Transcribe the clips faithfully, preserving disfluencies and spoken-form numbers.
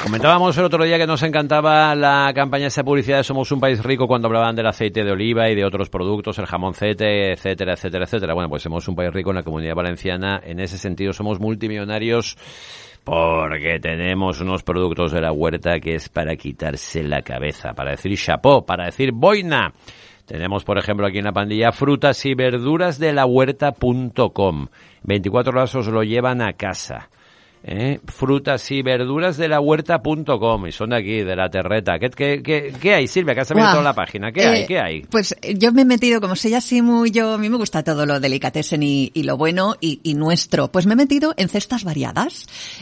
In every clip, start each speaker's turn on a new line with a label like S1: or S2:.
S1: Comentábamos el otro día que nos encantaba la campaña esa publicidad de Somos un país rico cuando hablaban del aceite de oliva y de otros productos, el jamoncete, etcétera, etcétera, etcétera. Bueno, pues somos un país rico en la Comunidad Valenciana. En ese sentido somos multimillonarios porque tenemos unos productos de la huerta que es para quitarse la cabeza, para decir chapó, para decir boina. Tenemos, por ejemplo, aquí en la pandilla, frutas y verduras de la huerta punto com. veinticuatro horas os lo llevan a casa. ¿Eh? Frutas y verduras de la huerta punto com, y son de aquí, de la terreta. ¿Qué, qué, qué, qué hay, Silvia? Que has abierto wow. la página. ¿Qué eh, hay? ¿Qué hay?
S2: Pues yo me he metido, como soy así muy yo, a mí me gusta todo lo delicatessen y, y lo bueno y, y nuestro. Pues me he metido en cestas variadas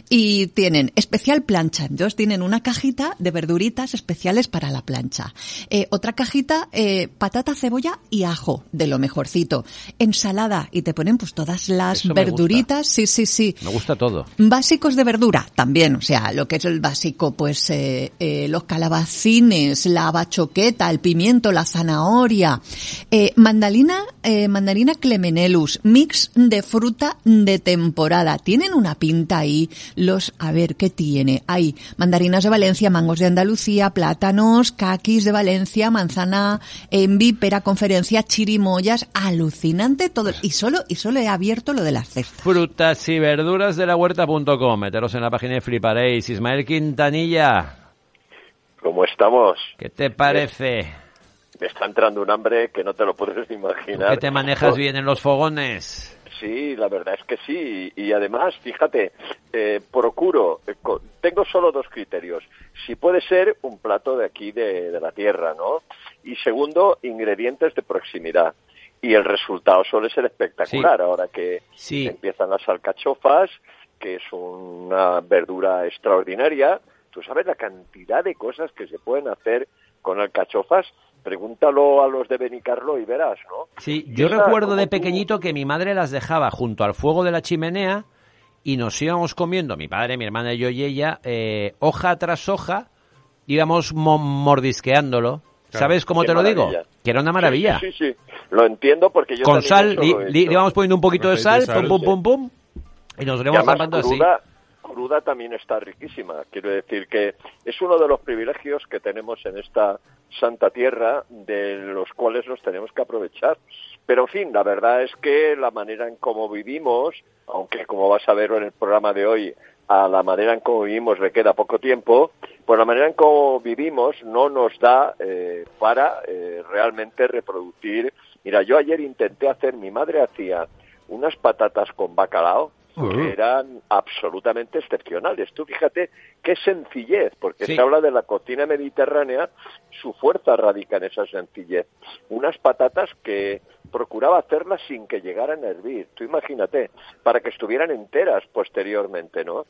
S2: y tienen especial plancha. Entonces tienen una cajita de verduritas especiales para la plancha. Eh, otra cajita, eh, patata, cebolla y ajo, de lo mejorcito. Ensalada, y te ponen pues todas las Eso verduritas. Sí, sí, sí.
S1: Me gusta todo.
S2: Básicos de verdura también, o sea, lo que es el básico, pues eh, eh, los calabacines, la bachoqueta, el pimiento, la zanahoria, eh, mandalina, eh, mandarina Clemenellus, mix de fruta de temporada. Tienen una pinta ahí los, a ver, ¿qué tiene? Hay mandarinas de Valencia, mangos de Andalucía, plátanos, caquis de Valencia, manzana envi, pera conferencia, chirimoyas, alucinante todo. Y solo, y solo he abierto lo de las cestas.
S1: Frutas y verduras de la huerta punto com. Meteros en la página y fliparéis. Ismael Quintanilla.
S3: ¿Cómo estamos?
S1: ¿Qué te parece?
S3: Me está entrando un hambre que no te lo puedes imaginar.
S1: ¿Que te manejas oh. bien en los fogones?
S3: Sí, la verdad es que sí. Y además, fíjate, eh, procuro, eh, tengo solo dos criterios. Si puede ser un plato de aquí, de, de la tierra, ¿no? Y segundo, ingredientes de proximidad. Y el resultado suele ser espectacular. Sí. Ahora que
S1: sí.
S3: empiezan las alcachofas, que es una verdura extraordinaria. Tú sabes la cantidad de cosas que se pueden hacer con alcachofas. Pregúntalo a los de Benicarló y verás, ¿no?
S1: Sí, yo Esa, recuerdo de pequeñito tú... que mi madre las dejaba junto al fuego de la chimenea y nos íbamos comiendo, mi padre, mi hermana, yo y ella, eh, hoja tras hoja, íbamos mo- mordisqueándolo. Claro. ¿Sabes cómo Qué te maravilla. Lo digo? Que era una maravilla.
S3: Sí, sí, sí, sí. Lo entiendo porque yo
S1: con sal, li, li, le íbamos poniendo un poquito de sal, sal, pum, pum, pum, pum. Y nos lo íbamos tapando así.
S3: Cruda también está riquísima. Quiero decir que es uno de los privilegios que tenemos en esta santa tierra, de los cuales nos tenemos que aprovechar. Pero, en fin, la verdad es que la manera en cómo vivimos, aunque como vas a ver en el programa de hoy, a la manera en cómo vivimos le queda poco tiempo, pues la manera en cómo vivimos no nos da eh, para eh, realmente reproducir. Mira, yo ayer intenté hacer, mi madre hacía unas patatas con bacalao, que eran absolutamente excepcionales. Tú fíjate qué sencillez, porque sí. se habla de la cocina mediterránea, su fuerza radica en esa sencillez. Unas patatas que procuraba hacerlas sin que llegaran a hervir. Tú imagínate, para que estuvieran enteras posteriormente, ¿no?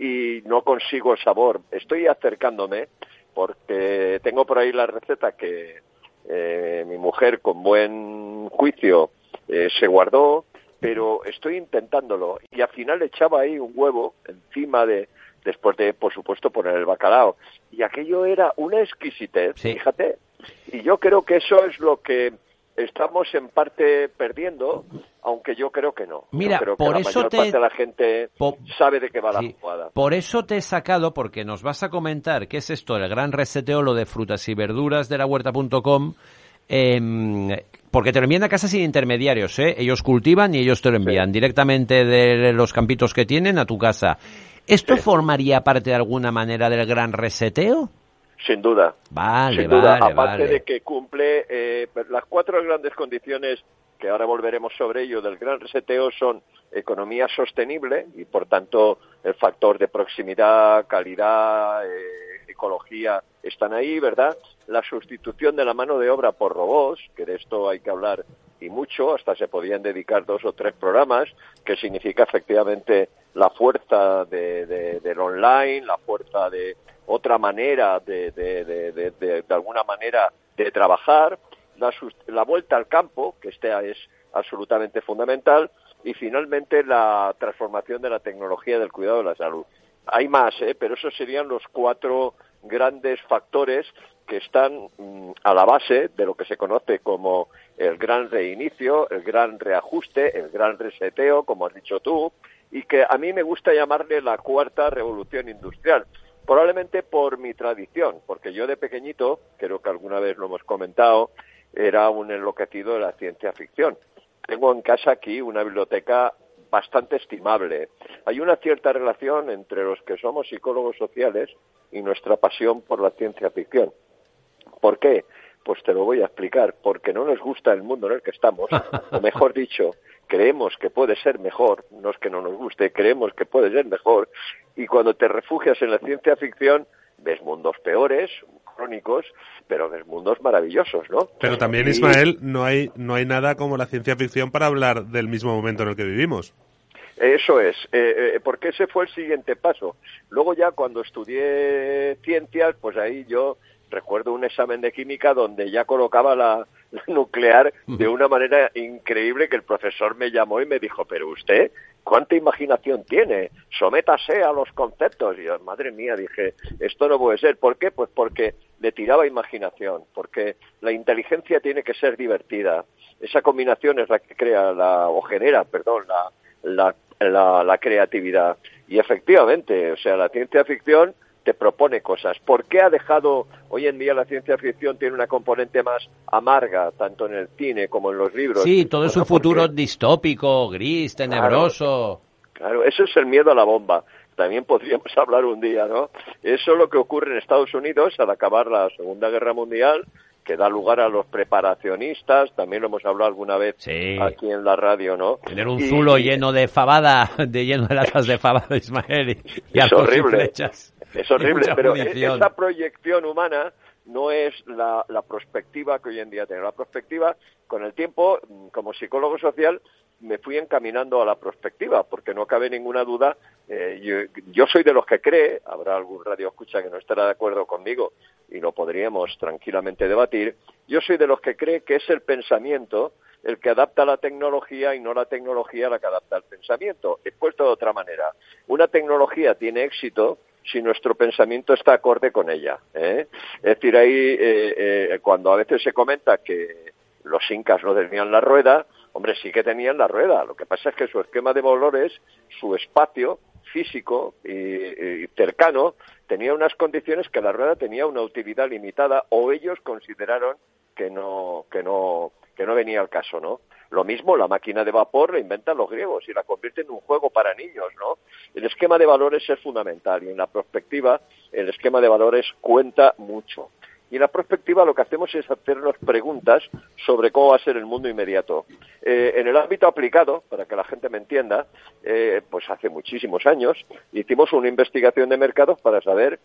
S3: Y no consigo el sabor. Estoy acercándome, porque tengo por ahí la receta que eh, mi mujer, con buen juicio, eh, se guardó, pero estoy intentándolo, y al final echaba ahí un huevo encima de, después de, por supuesto, poner el bacalao, y aquello era una exquisitez, sí. fíjate, y yo creo que eso es lo que estamos en parte perdiendo, aunque yo creo que no.
S1: Mira,
S3: yo creo
S1: por
S3: que
S1: eso
S3: la mayor
S1: te...
S3: parte de la gente po... sabe de qué va sí. la jugada.
S1: Por eso te he sacado, porque nos vas a comentar qué es esto, el gran reseteo, lo de frutas y verduras de la huerta punto com, eh, porque te lo envían a casa sin intermediarios, ¿eh? Ellos cultivan y ellos te lo envían sí. directamente de los campitos que tienen a tu casa. ¿Esto sí. formaría parte de alguna manera del gran reseteo?
S3: Sin duda.
S1: Vale,
S3: Sin duda.
S1: vale,
S3: Aparte
S1: vale.
S3: de que cumple eh, las cuatro grandes condiciones, que ahora volveremos sobre ello, del gran reseteo son economía sostenible y, por tanto, el factor de proximidad, calidad, eh, ecología están ahí, ¿verdad? La sustitución de la mano de obra por robots, que de esto hay que hablar y mucho, hasta se podían dedicar dos o tres programas, que significa efectivamente la fuerza de, de, del online, la fuerza de otra manera de, de, de, de, de, de alguna manera de trabajar, la, la vuelta al campo, que esta es absolutamente fundamental, y finalmente la transformación de la tecnología del cuidado de la salud. Hay más, ¿eh? Pero esos serían los cuatro grandes factores que están mmm, a la base de lo que se conoce como el gran reinicio, el gran reajuste, el gran reseteo, como has dicho tú, y que a mí me gusta llamarle la cuarta revolución industrial, Probablemente por mi tradición, porque yo de pequeñito, creo que alguna vez lo hemos comentado, era un enloquecido de la ciencia ficción. Tengo en casa aquí una biblioteca bastante estimable. Hay una cierta relación entre los que somos psicólogos sociales y nuestra pasión por la ciencia ficción. ¿Por qué? Pues te lo voy a explicar. Porque no nos gusta el mundo en el que estamos, o mejor dicho, creemos que puede ser mejor, no es que no nos guste, creemos que puede ser mejor, y cuando te refugias en la ciencia ficción, ves mundos peores, crónicos, pero ves mundos maravillosos, ¿no?
S4: Pero también,
S3: y...
S4: Ismael, no hay, no hay nada como la ciencia ficción para hablar del mismo momento en el que vivimos.
S3: Eso es, eh, eh, porque ese fue el siguiente paso. Luego ya cuando estudié ciencias, pues ahí yo recuerdo un examen de química donde ya colocaba la, la nuclear de una manera increíble, que el profesor me llamó y me dijo, pero usted, ¿cuánta imaginación tiene? Sométase a los conceptos. Y yo, madre mía, dije, esto no puede ser. ¿Por qué? Pues porque le tiraba imaginación, porque la inteligencia tiene que ser divertida. Esa combinación es la que crea, la o genera, perdón, la, la, la, la creatividad. Y efectivamente, o sea, la ciencia ficción te propone cosas. ¿Por qué ha dejado, hoy en día la ciencia ficción tiene una componente más amarga, tanto en el cine como en los libros?
S1: Sí, todo
S3: bueno,
S1: es un futuro
S3: porque...
S1: distópico, gris, tenebroso.
S3: Claro, claro, eso es el miedo a la bomba. También podríamos hablar un día, ¿no? Eso es lo que ocurre en Estados Unidos al acabar la Segunda Guerra Mundial, que da lugar a los preparacionistas, también lo hemos hablado alguna vez sí. aquí en la radio, ¿no?
S1: Tener un y, zulo lleno de fabada, de lleno de latas de fabada, Ismael, y, y
S3: es horrible,
S1: y flechas.
S3: Es horrible, pero
S1: munición.
S3: Esa proyección humana no es la, la perspectiva que hoy en día tengo. La perspectiva, con el tiempo, como psicólogo social, me fui encaminando a la perspectiva, porque no cabe ninguna duda, eh, yo, yo soy de los que cree, habrá algún radio escucha que no estará de acuerdo conmigo y lo podríamos tranquilamente debatir, yo soy de los que cree que es el pensamiento el que adapta la tecnología y no la tecnología la que adapta el pensamiento. Expuesto de otra manera, una tecnología tiene éxito si nuestro pensamiento está acorde con ella, ¿eh? Es decir, ahí eh, eh, cuando a veces se comenta que los incas no tenían la rueda, hombre, sí que tenían la rueda. Lo que pasa es que su esquema de valores, su espacio físico y, y cercano, tenía unas condiciones que la rueda tenía una utilidad limitada, o ellos consideraron que no, que no, que no venía al caso, ¿no? Lo mismo, la máquina de vapor la inventan los griegos y la convierten en un juego para niños, ¿no? El esquema de valores es fundamental y en la prospectiva el esquema de valores cuenta mucho. Y en la prospectiva lo que hacemos es hacernos preguntas sobre cómo va a ser el mundo inmediato. Eh, en el ámbito aplicado, para que la gente me entienda, eh, pues hace muchísimos años hicimos una investigación de mercados para saber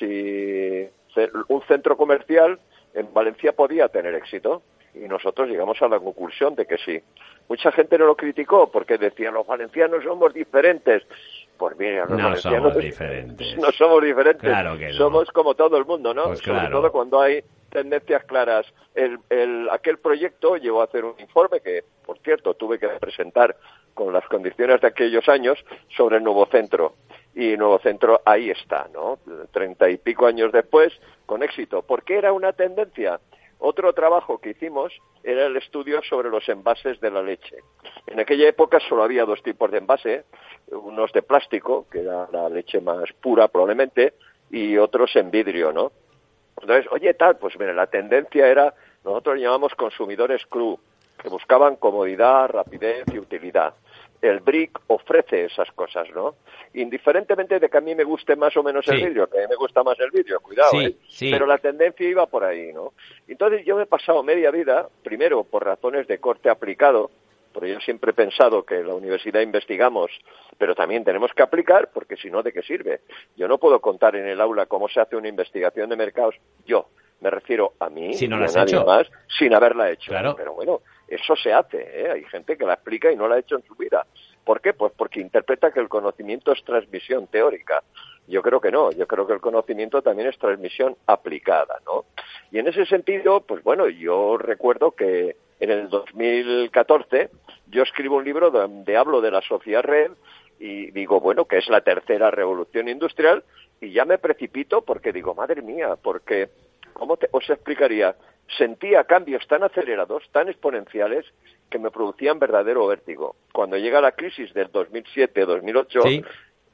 S3: si un centro comercial en Valencia podía tener éxito. Y nosotros llegamos a la conclusión de que sí. Mucha gente no lo criticó porque decían, los valencianos somos diferentes. Pues mira, los
S1: no
S3: valencianos
S1: somos diferentes.
S3: No somos diferentes.
S1: Claro que no.
S3: Somos como todo el mundo, ¿no?
S1: Pues
S3: Sobre
S1: claro.
S3: todo cuando hay tendencias claras. El, el, aquel proyecto llevó a hacer un informe que, por cierto, tuve que presentar con las condiciones de aquellos años sobre el nuevo centro. Y el nuevo centro ahí está, ¿no? Treinta y pico años después, con éxito. ¿Por qué era una tendencia? Otro trabajo que hicimos era el estudio sobre los envases de la leche. En aquella época solo había dos tipos de envase, unos de plástico, que era la leche más pura probablemente, y otros en vidrio, ¿no? Entonces, oye, tal, pues mira, la tendencia era, nosotros llamamos consumidores cru, que buscaban comodidad, rapidez y utilidad. El brick ofrece esas cosas, ¿no? Indiferentemente de que a mí me guste más o menos sí. el vidrio, que a mí me gusta más el vidrio, cuidado,
S1: sí,
S3: ¿eh?
S1: Sí.
S3: Pero la tendencia iba por ahí, ¿no? Entonces yo me he pasado media vida, primero por razones de corte aplicado, porque yo siempre he pensado que en la universidad investigamos, pero también tenemos que aplicar, porque si no, ¿de qué sirve? Yo no puedo contar en el aula cómo se hace una investigación de mercados, yo, me refiero a mí
S1: si no
S3: y a
S1: has
S3: nadie
S1: hecho.
S3: más, sin haberla hecho.
S1: Claro.
S3: Pero bueno, eso se hace, ¿eh? Hay gente que la explica y no la ha hecho en su vida. ¿Por qué? Pues porque interpreta que el conocimiento es transmisión teórica. Yo creo que no, yo creo que el conocimiento también es transmisión aplicada, ¿no? Y en ese sentido, pues bueno, yo recuerdo que en el dos mil catorce yo escribo un libro donde hablo de la sociedad red y digo, bueno, que es la tercera revolución industrial, y ya me precipito porque digo, madre mía, porque, ¿cómo te, os explicaría? Sentía cambios tan acelerados, tan exponenciales, que me producían verdadero vértigo. Cuando llega la crisis del dos mil siete dos mil ocho,
S1: ¿sí?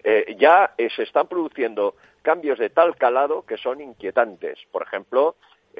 S3: eh, ya eh, se están produciendo cambios de tal calado que son inquietantes. Por ejemplo,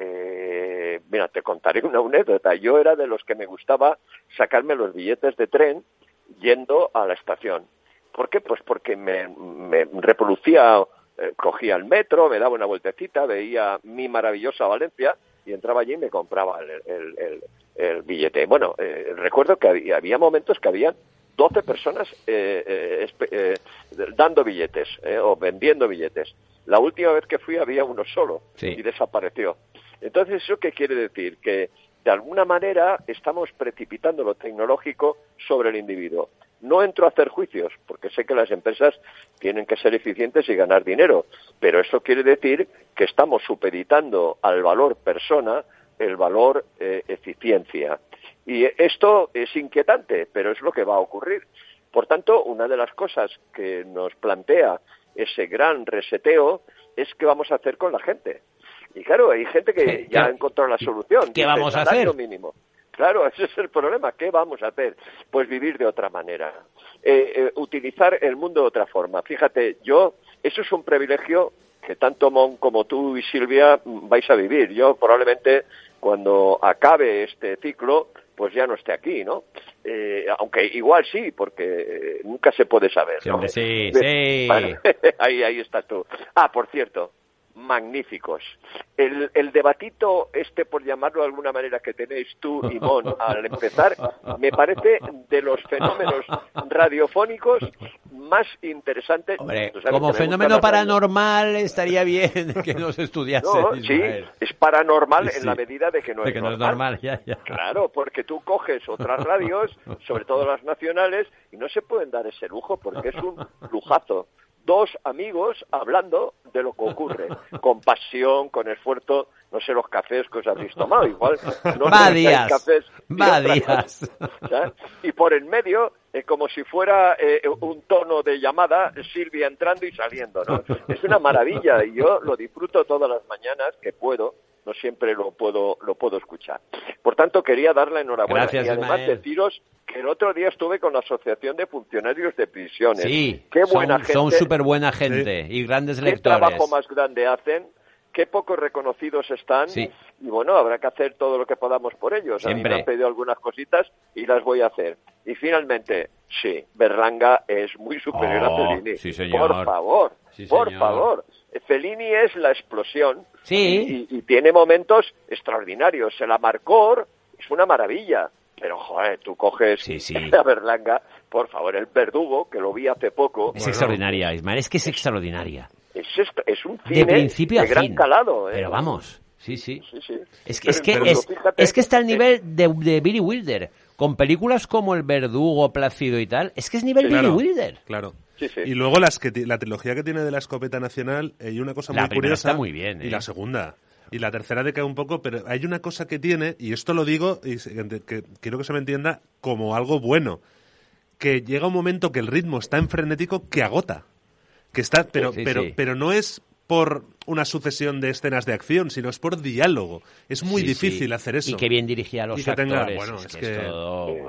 S3: eh, mira, te contaré una anécdota. Yo era de los que me gustaba sacarme los billetes de tren yendo a la estación. ¿Por qué? Pues porque me, me reproducía, eh, cogía el metro, me daba una vueltecita, veía mi maravillosa Valencia y entraba allí y me compraba el, el, el, el billete. Bueno, eh, recuerdo que había, había momentos que habían doce personas eh, eh, eh, dando billetes eh, o vendiendo billetes. La última vez que fui había uno solo sí. y desapareció. Entonces, ¿eso qué quiere decir? Que de alguna manera estamos precipitando lo tecnológico sobre el individuo. No entro a hacer juicios, porque sé que las empresas tienen que ser eficientes y ganar dinero, pero eso quiere decir que estamos supeditando al valor persona el valor eh, eficiencia. Y esto es inquietante, pero es lo que va a ocurrir. Por tanto, una de las cosas que nos plantea ese gran reseteo es qué vamos a hacer con la gente. Y claro, hay gente que ya ha encontrado la solución.
S1: ¿Qué vamos a hacer?
S3: Mínimo. Claro, ese es el problema. ¿Qué vamos a hacer? Pues vivir de otra manera. Eh, eh, utilizar el mundo de otra forma. Fíjate, yo, eso es un privilegio que tanto Mon como tú y Silvia vais a vivir. Yo probablemente cuando acabe este ciclo, pues ya no esté aquí, ¿no? Eh, aunque igual sí, porque nunca se puede saber, ¿no?
S1: Sí, sí, sí.
S3: Vale, ahí, ahí estás tú. Ah, por cierto, magníficos. El, el debatito este, por llamarlo de alguna manera, que tenéis tú y Mon al empezar, me parece de los fenómenos radiofónicos más interesantes.
S1: Hombre, como fenómeno paranormal estaría bien que nos estudiasen.
S3: No, sí, es paranormal sí, en la medida de que no,
S1: de
S3: es,
S1: que
S3: normal.
S1: no es normal. Ya, ya.
S3: Claro, porque tú coges otras radios, sobre todo las nacionales, y no se pueden dar ese lujo porque es un lujazo. Dos amigos hablando de lo que ocurre, con pasión, con esfuerzo, no sé los cafés que os habéis tomado, igual no
S1: va días,
S3: cafés
S1: va días.
S3: ¿Sabes? Y por en medio, eh, como si fuera eh, un tono de llamada, Silvia entrando y saliendo, ¿no? Es una maravilla y yo lo disfruto todas las mañanas que puedo, no siempre lo puedo lo puedo escuchar. Por tanto, quería darle enhorabuena.
S1: Gracias,
S3: y además
S1: Ismael.
S3: deciros que el otro día estuve con la Asociación de Funcionarios de Prisiones.
S1: Sí,
S3: qué buena
S1: son,
S3: gente,
S1: son súper buena gente sí. y grandes lectores.
S3: Qué trabajo más grande hacen, qué poco reconocidos están,
S1: sí.
S3: y bueno, habrá que hacer todo lo que podamos por ellos.
S1: Siempre.
S3: A mí me han pedido algunas cositas y las voy a hacer. Y finalmente, sí, Berlanga es muy superior
S1: oh,
S3: a Fellini.
S1: Sí, señor.
S3: Por favor,
S1: sí,
S3: por
S1: señor.
S3: favor. Fellini es la explosión
S1: sí.
S3: y, y, y tiene momentos extraordinarios. El Amarcord es una maravilla. Pero, joder, tú coges
S1: sí, sí.
S3: a Berlanga, por favor, el Verdugo, que lo vi hace poco.
S1: Es bueno, extraordinaria, Ismael, es que es extraordinaria.
S3: Es, es, es un cine
S1: de, principio
S3: de
S1: a
S3: gran
S1: fin.
S3: calado. ¿eh?
S1: Pero vamos, sí, sí.
S3: sí, sí.
S1: Es que, es, que
S3: pero,
S1: es,
S3: fíjate,
S1: es que está al nivel de, de Billy Wilder. Con películas como El Verdugo, Plácido y tal, es que es nivel
S4: sí,
S1: Billy
S4: claro,
S1: Wilder.
S4: Claro.
S3: Sí, sí.
S4: Y luego las que la trilogía que tiene de la escopeta nacional, hay una cosa
S1: la
S4: muy curiosa.
S1: Está muy bien, ¿eh?
S4: Y la segunda. Y la tercera decae un poco, pero hay una cosa que tiene, y esto lo digo, y que quiero que se me entienda como algo bueno, que llega un momento que el ritmo es tan frenético que agota. Que está, pero,
S1: sí,
S4: pero,
S1: sí.
S4: pero no es por una sucesión de escenas de acción, sino es por diálogo. Es muy
S1: sí,
S4: difícil
S1: sí.
S4: hacer eso.
S1: Y que bien dirigía a los
S4: y que
S1: actores.
S4: Tenga, bueno,
S1: es,
S4: es
S1: que
S4: que...
S1: es todo...
S3: Sí.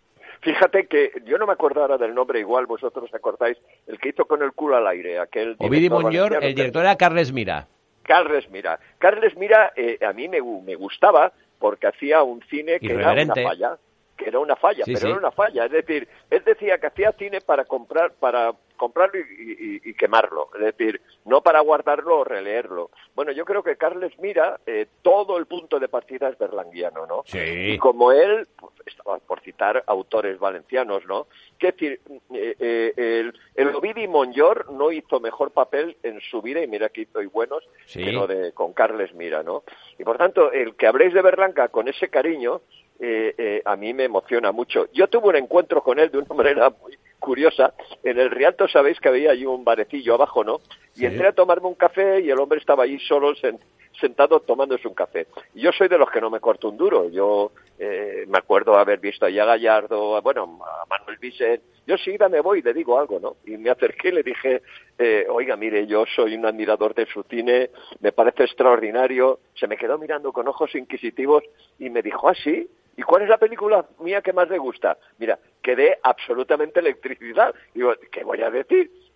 S3: Fíjate que yo no me acuerdo ahora del nombre, igual vosotros acordáis, el que hizo Con el culo al aire, aquel...
S1: Ovidi Montllor, el director era Carles Mira.
S3: Carles Mira. Carles Mira eh, a mí me, me gustaba porque hacía un cine que era una falla, que era una falla,
S1: sí,
S3: pero
S1: sí.
S3: era una falla. Es decir, él decía que hacía cine para comprar, para comprarlo y, y, y quemarlo. Es decir, no para guardarlo o releerlo. Bueno, yo creo que Carles Mira, eh, todo el punto de partida es berlanguiano, ¿no?
S1: Sí.
S3: Y como él, pues, estaba por citar autores valencianos, ¿no? Que decir, eh, eh, el, el Ovidi Montllor no hizo mejor papel en su vida, y mira que hizo y buenos,
S1: sí.
S3: que lo de con Carles Mira, ¿no? Y por tanto, el que habléis de Berlanga con ese cariño, eh, eh, a mí me emociona mucho. Yo tuve un encuentro con él de una manera muy curiosa. En el Rialto sabéis que había allí un barecillo abajo, ¿no? Y sí. entré a tomarme un café y el hombre estaba allí solo sen, sentado tomándose un café. Y yo soy de los que no me corto un duro. Yo eh, me acuerdo haber visto a Gallardo, a, bueno, a Manuel Vicent. Yo sí, me voy y le digo algo, ¿no? Y me acerqué y le dije, eh, oiga, mire, yo soy un admirador de su cine, me parece extraordinario. Se me quedó mirando con ojos inquisitivos y me dijo, ¿ah, sí? ¿Y cuál es la película mía que más le gusta? Mira, quedé absolutamente electricidad. Digo, ¿qué voy a decir?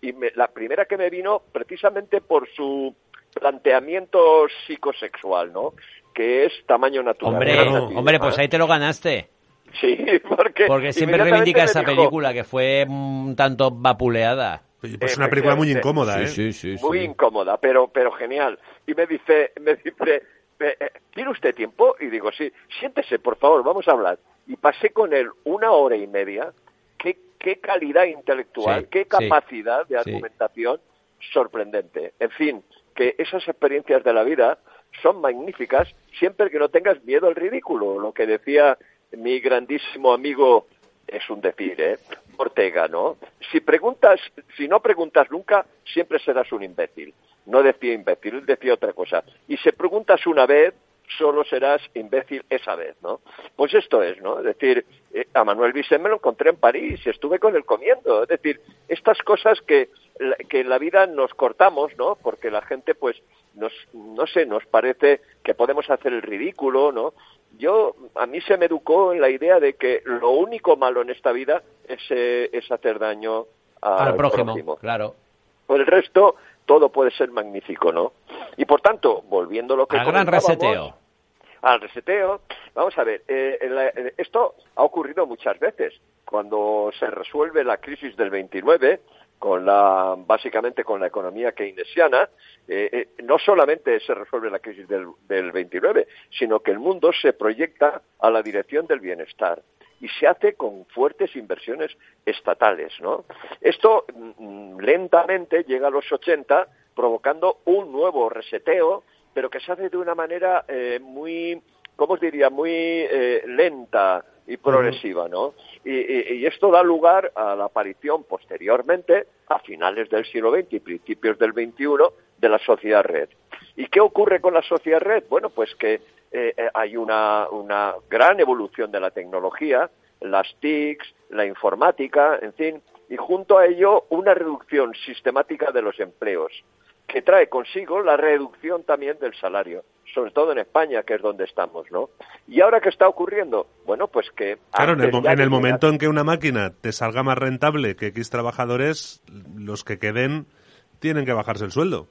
S3: y me, la primera que me vino precisamente por su planteamiento psicosexual, ¿no? Que es tamaño natural.
S1: Hombre,
S3: Claro,
S1: hombre, pues ahí te lo ganaste.
S3: Sí, porque...
S1: Porque siempre reivindica esa dijo, película, que fue un tanto vapuleada.
S4: Pues una película muy incómoda, ¿eh?
S3: Sí, sí, sí, muy sí. incómoda, pero, pero genial. Y me dice, me dice, ¿tiene usted tiempo? Y digo, sí, siéntese, por favor, vamos a hablar. Y pasé con él una hora y media. Qué, qué calidad intelectual, sí, qué capacidad sí, de argumentación sí. sorprendente. En fin, que esas experiencias de la vida son magníficas siempre que no tengas miedo al ridículo. Lo que decía mi grandísimo amigo, es un decir, ¿eh? Ortega, ¿no? Si preguntas, si no preguntas nunca, siempre serás un imbécil. No decía imbécil, decía otra cosa. Y si preguntas una vez, solo serás imbécil esa vez, ¿no? Pues esto es, ¿no? Es decir, eh, a Manuel Vicent me lo encontré en París y estuve con él comiendo. Es decir, estas cosas que, que en la vida nos cortamos, ¿no? Porque la gente, pues, nos, no sé, nos parece que podemos hacer el ridículo, ¿no? Yo, a mí se me educó en la idea de que lo único malo en esta vida es, eh, es hacer daño a,
S1: al prójimo,
S3: prójimo,
S1: claro.
S3: Por el resto, todo puede ser magnífico, ¿no? Y por tanto, volviendo a lo que
S1: al gran reseteo.
S3: Al reseteo, vamos a ver, eh, la, eh, esto ha ocurrido muchas veces. Cuando se resuelve la crisis del veintinueve, con la, básicamente con la economía keynesiana, eh, eh, no solamente se resuelve la crisis del, del veintinueve, sino que el mundo se proyecta a la dirección del bienestar y se hace con fuertes inversiones estatales, ¿no? Esto mm, lentamente llega a los ochenta, provocando un nuevo reseteo, pero que se hace de una manera eh, muy, ¿cómo os diría?, muy eh, lenta y progresiva, ¿no? Y, y, y esto da lugar a la aparición posteriormente, a finales del siglo veinte y principios del veintiuno, de la sociedad red. ¿Y qué ocurre con la sociedad red? Bueno, pues que eh, hay una, una gran evolución de la tecnología, las T I Cs, la informática, en fin, y junto a ello una reducción sistemática de los empleos, que trae consigo la reducción también del salario, sobre todo en España, que es donde estamos, ¿no? ¿Y ahora qué está ocurriendo? Bueno, pues que...
S4: Claro, en el, en el momento en que una máquina te salga más rentable que X trabajadores, los que queden tienen que bajarse el sueldo.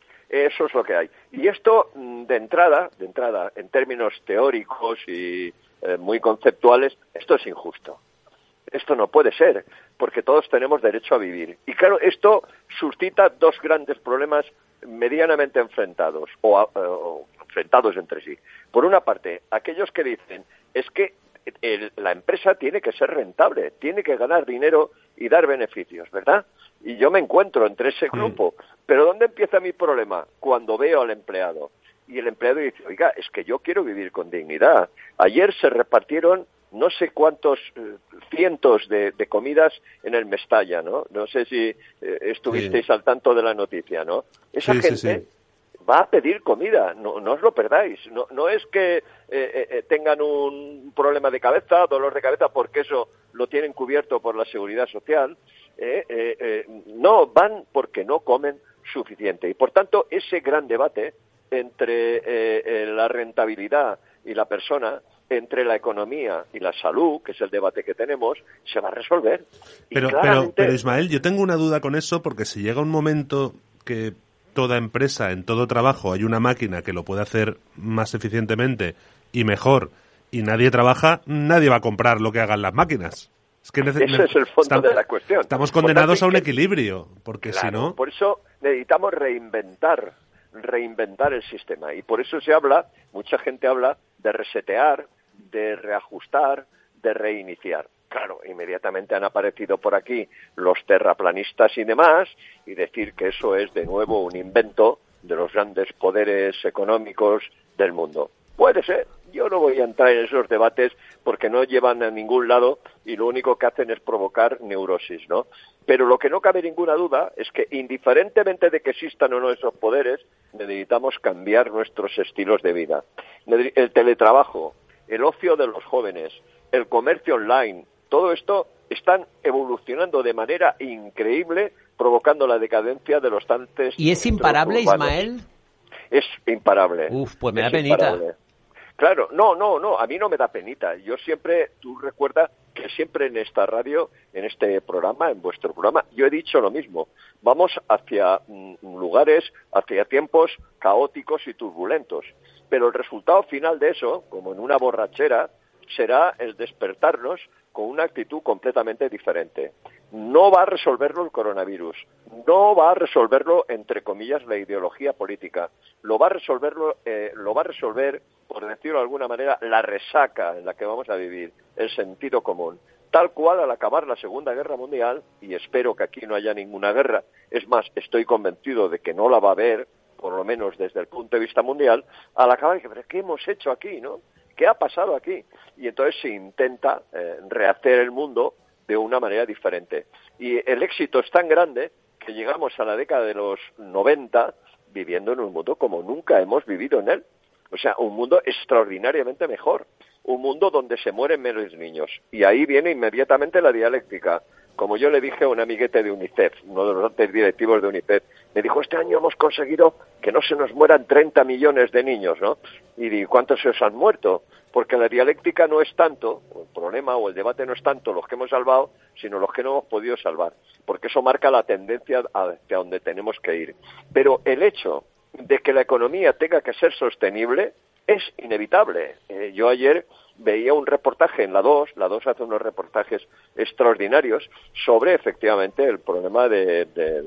S3: Eso es lo que hay. Y esto, de entrada, de entrada, en términos teóricos y eh, muy conceptuales, esto es injusto. Esto no puede ser, porque todos tenemos derecho a vivir. Y claro, esto suscita dos grandes problemas medianamente enfrentados, o, a, o enfrentados entre sí. Por una parte, aquellos que dicen, es que el, la empresa tiene que ser rentable, tiene que ganar dinero y dar beneficios, ¿verdad? Y yo me encuentro entre ese grupo. Sí. Pero ¿dónde empieza mi problema? Cuando veo al empleado. Y el empleado dice, oiga, es que yo quiero vivir con dignidad. Ayer se repartieron no sé cuántos eh, cientos de, de comidas en el Mestalla, ¿no? No sé si eh, estuvisteis sí. al tanto de la noticia, ¿no? Esa sí, gente sí, sí. va a pedir comida, no, no os lo perdáis. No, no es que eh, eh, tengan un problema de cabeza, dolor de cabeza, porque eso lo tienen cubierto por la Seguridad Social. Eh, eh, eh, no, van porque no comen suficiente. Y por tanto, ese gran debate entre eh, eh, la rentabilidad y la persona, entre la economía y la salud, que es el debate que tenemos, se va a resolver. Y
S4: pero,
S3: claramente...
S4: pero, pero Ismael, yo tengo una duda con eso, porque si llega un momento que toda empresa, en todo trabajo, hay una máquina que lo puede hacer más eficientemente y mejor, y nadie trabaja, nadie va a comprar lo que hagan las máquinas. Es que
S3: neces- Ese es el fondo estamos, de la cuestión.
S4: Estamos condenados tanto, a un equilibrio, porque
S3: claro,
S4: si no...
S3: Por eso necesitamos reinventar, reinventar el sistema. Y por eso se habla, mucha gente habla de resetear, de reajustar, de reiniciar. Claro, inmediatamente han aparecido por aquí los terraplanistas y demás, y decir que eso es de nuevo un invento de los grandes poderes económicos del mundo. Puede ser, yo no voy a entrar en esos debates porque no llevan a ningún lado y lo único que hacen es provocar neurosis, ¿no? Pero lo que no cabe ninguna duda es que indiferentemente de que existan o no esos poderes, necesitamos cambiar nuestros estilos de vida. El teletrabajo, el ocio de los jóvenes, el comercio online, todo esto están evolucionando de manera increíble, provocando la decadencia de los tantos...
S1: ¿Y es imparable, Ismael?
S3: Es imparable.
S1: Uf, pues me da
S3: es
S1: penita.
S3: Imparable. Claro, no, no, no, a mí no me da penita. Yo siempre, tú recuerdas que siempre en esta radio, en este programa, en vuestro programa, yo he dicho lo mismo. Vamos hacia mm, lugares, hacia tiempos caóticos y turbulentos. Pero el resultado final de eso, como en una borrachera, será el despertarnos con una actitud completamente diferente. No va a resolverlo el coronavirus, no va a resolverlo, entre comillas, la ideología política. Lo va a resolverlo, eh, lo va a resolver, por decirlo de alguna manera, la resaca en la que vamos a vivir, el sentido común. Tal cual, al acabar la Segunda Guerra Mundial, y espero que aquí no haya ninguna guerra, es más, estoy convencido de que no la va a haber, por lo menos desde el punto de vista mundial, al acabar, ¿qué hemos hecho aquí, no? ¿Qué ha pasado aquí? Y entonces se intenta eh, rehacer el mundo de una manera diferente. Y el éxito es tan grande que llegamos a la década de los noventa viviendo en un mundo como nunca hemos vivido en él. O sea, un mundo extraordinariamente mejor. Un mundo donde se mueren menos niños. Y ahí viene inmediatamente la dialéctica. Como yo le dije a un amiguete de UNICEF, uno de los altos directivos de UNICEF, me dijo, este año hemos conseguido que no se nos mueran treinta millones de niños, ¿no? Y digo, ¿cuántos se os han muerto? Porque la dialéctica no es tanto, el problema o el debate no es tanto los que hemos salvado, sino los que no hemos podido salvar. Porque eso marca la tendencia hacia donde tenemos que ir. Pero el hecho de que la economía tenga que ser sostenible es inevitable. Eh, yo ayer veía un reportaje en la dos, la dos hace unos reportajes extraordinarios sobre efectivamente el problema de, de,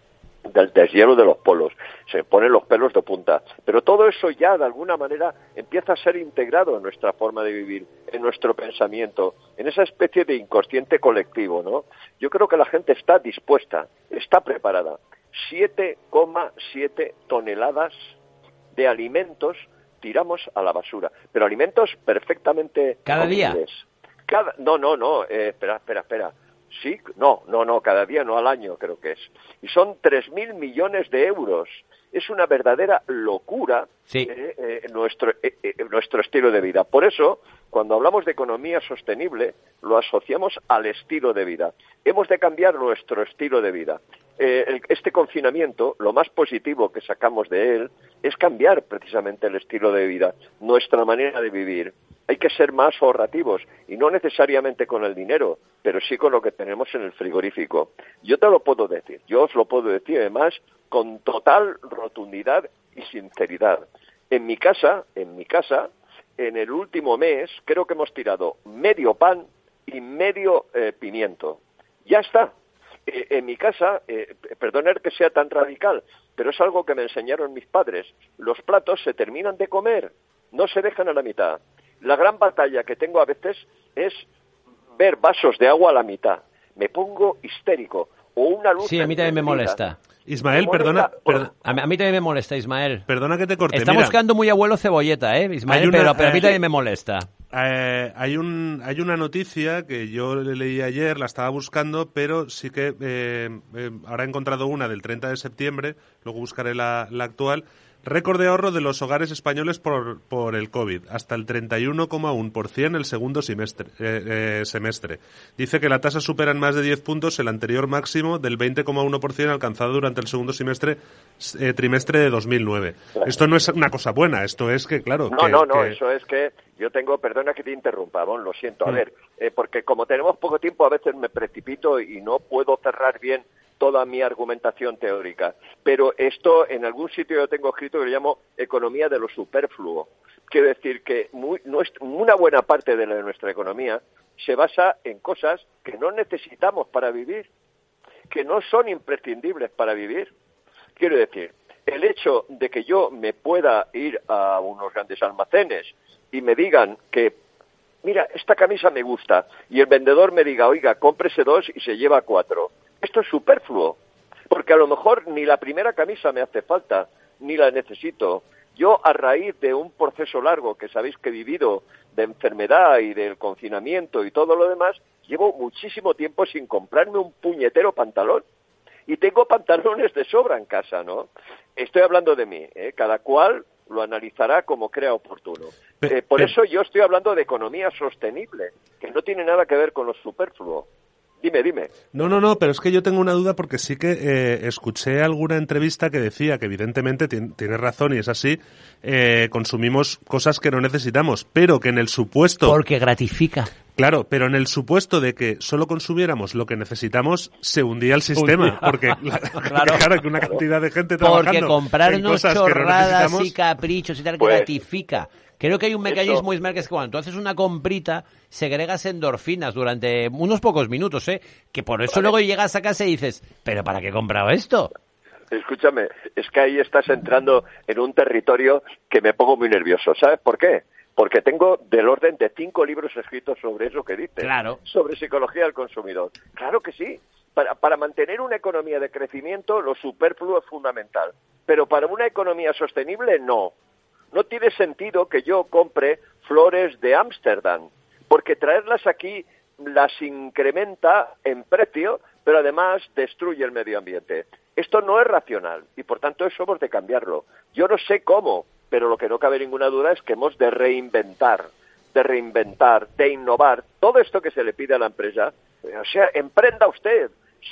S3: del deshielo de los polos. Se ponen los pelos de punta. Pero todo eso ya de alguna manera empieza a ser integrado en nuestra forma de vivir, en nuestro pensamiento, en esa especie de inconsciente colectivo, ¿no? Yo creo que la gente está dispuesta, está preparada. siete coma siete toneladas de alimentos tiramos a la basura, pero alimentos perfectamente
S1: cada
S3: comibles.
S1: día.
S3: Cada no, no, no, eh, espera, espera, espera. Sí, no, no, no, cada día, no al año creo que es. Y son tres mil millones de euros. Es una verdadera locura
S1: sí.
S3: eh, eh, nuestro, eh, eh, nuestro estilo de vida. Por eso, cuando hablamos de economía sostenible, lo asociamos al estilo de vida. Hemos de cambiar nuestro estilo de vida. Eh, el, este confinamiento, lo más positivo que sacamos de él es cambiar precisamente el estilo de vida, nuestra manera de vivir. Hay que ser más ahorrativos, y no necesariamente con el dinero, pero sí con lo que tenemos en el frigorífico. Yo te lo puedo decir, yo os lo puedo decir además con total rotundidad y sinceridad. En mi casa, en mi casa, en el último mes, creo que hemos tirado medio pan y medio eh, pimiento. Ya está. Eh, en mi casa, eh, perdonad que sea tan radical, pero es algo que me enseñaron mis padres. Los platos se terminan de comer, no se dejan a la mitad. La gran batalla que tengo a veces es ver vasos de agua a la mitad. Me pongo histérico. O una luz.
S1: Sí, a mí también me molesta.
S4: Ismael, perdona, perdona.
S1: A mí, a mí también me molesta, Ismael.
S4: Perdona que te corte.
S1: Está
S4: Mira,
S1: buscando muy abuelo cebolleta, ¿eh, Ismael?
S4: una,
S1: pero, pero a mí
S4: eh,
S1: también me molesta.
S4: Eh, hay un hay una noticia que yo leí ayer, la estaba buscando, pero sí que eh, eh, ahora he encontrado una del treinta de septiembre, luego buscaré la, la actual. Récord de ahorro de los hogares españoles por, por el COVID, hasta el treinta y uno coma uno por ciento el segundo semestre, eh, eh, semestre. Dice que la tasa supera en más de diez puntos el anterior máximo del veinte coma uno por ciento alcanzado durante el segundo semestre eh, trimestre de dos mil nueve. Claro. Esto no es una cosa buena, esto es que, claro...
S3: No,
S4: que,
S3: no, no,
S4: que...
S3: eso es que yo tengo, perdona que te interrumpa, Bon, lo siento, a mm. ver, eh, porque como tenemos poco tiempo a veces me precipito y no puedo cerrar bien toda mi argumentación teórica. Pero esto en algún sitio yo tengo escrito que le llamo economía de lo superfluo. Quiero decir que muy, una buena parte de, la, de nuestra economía se basa en cosas que no necesitamos para vivir, que no son imprescindibles para vivir. Quiero decir, el hecho de que yo me pueda ir a unos grandes almacenes y me digan que, mira, esta camisa me gusta, y el vendedor me diga, oiga, cómprese dos y se lleva cuatro. Esto es superfluo, porque a lo mejor ni la primera camisa me hace falta, ni la necesito. Yo, a raíz de un proceso largo que sabéis que he vivido, de enfermedad y del confinamiento y todo lo demás, llevo muchísimo tiempo sin comprarme un puñetero pantalón. Y tengo pantalones de sobra en casa, ¿no? Estoy hablando de mí, ¿eh? Cada cual lo analizará como crea oportuno. Eh, por eso yo estoy hablando de economía sostenible, que no tiene nada que ver con lo superfluo. Dime, dime.
S4: No, no, no, pero es que yo tengo una duda porque sí que eh, escuché alguna entrevista que decía que evidentemente tienes tiene razón y es así, eh, consumimos cosas que no necesitamos, pero que en el supuesto...
S1: Porque gratifica.
S4: Claro, pero en el supuesto de que solo consumiéramos lo que necesitamos, se hundía el sistema, porque la,
S1: claro.
S4: claro que una cantidad de gente trabajando
S1: Porque comprarnos
S4: en cosas
S1: chorradas
S4: que no
S1: y caprichos y tal
S3: pues,
S1: gratifica. Creo que hay un mecanismo,
S3: eso...
S1: Ismael, que es que cuando tú haces una comprita, segregas endorfinas durante unos pocos minutos, ¿eh? Que por eso vale. Luego llegas a casa y dices, ¿pero para qué he comprado esto?
S3: Escúchame, es que ahí estás entrando en un territorio que me pongo muy nervioso. ¿Sabes por qué? Porque tengo del orden de cinco libros escritos sobre eso que dices.
S1: Claro.
S3: Sobre psicología del consumidor. Claro que sí. Para, para mantener una economía de crecimiento, lo superfluo es fundamental. Pero para una economía sostenible, no. No tiene sentido que yo compre flores de Ámsterdam, porque traerlas aquí las incrementa en precio, pero además destruye el medio ambiente. Esto no es racional y, por tanto, eso hemos de cambiarlo. Yo no sé cómo, pero lo que no cabe ninguna duda es que hemos de reinventar, de reinventar, de innovar todo esto que se le pide a la empresa. O sea, emprenda usted,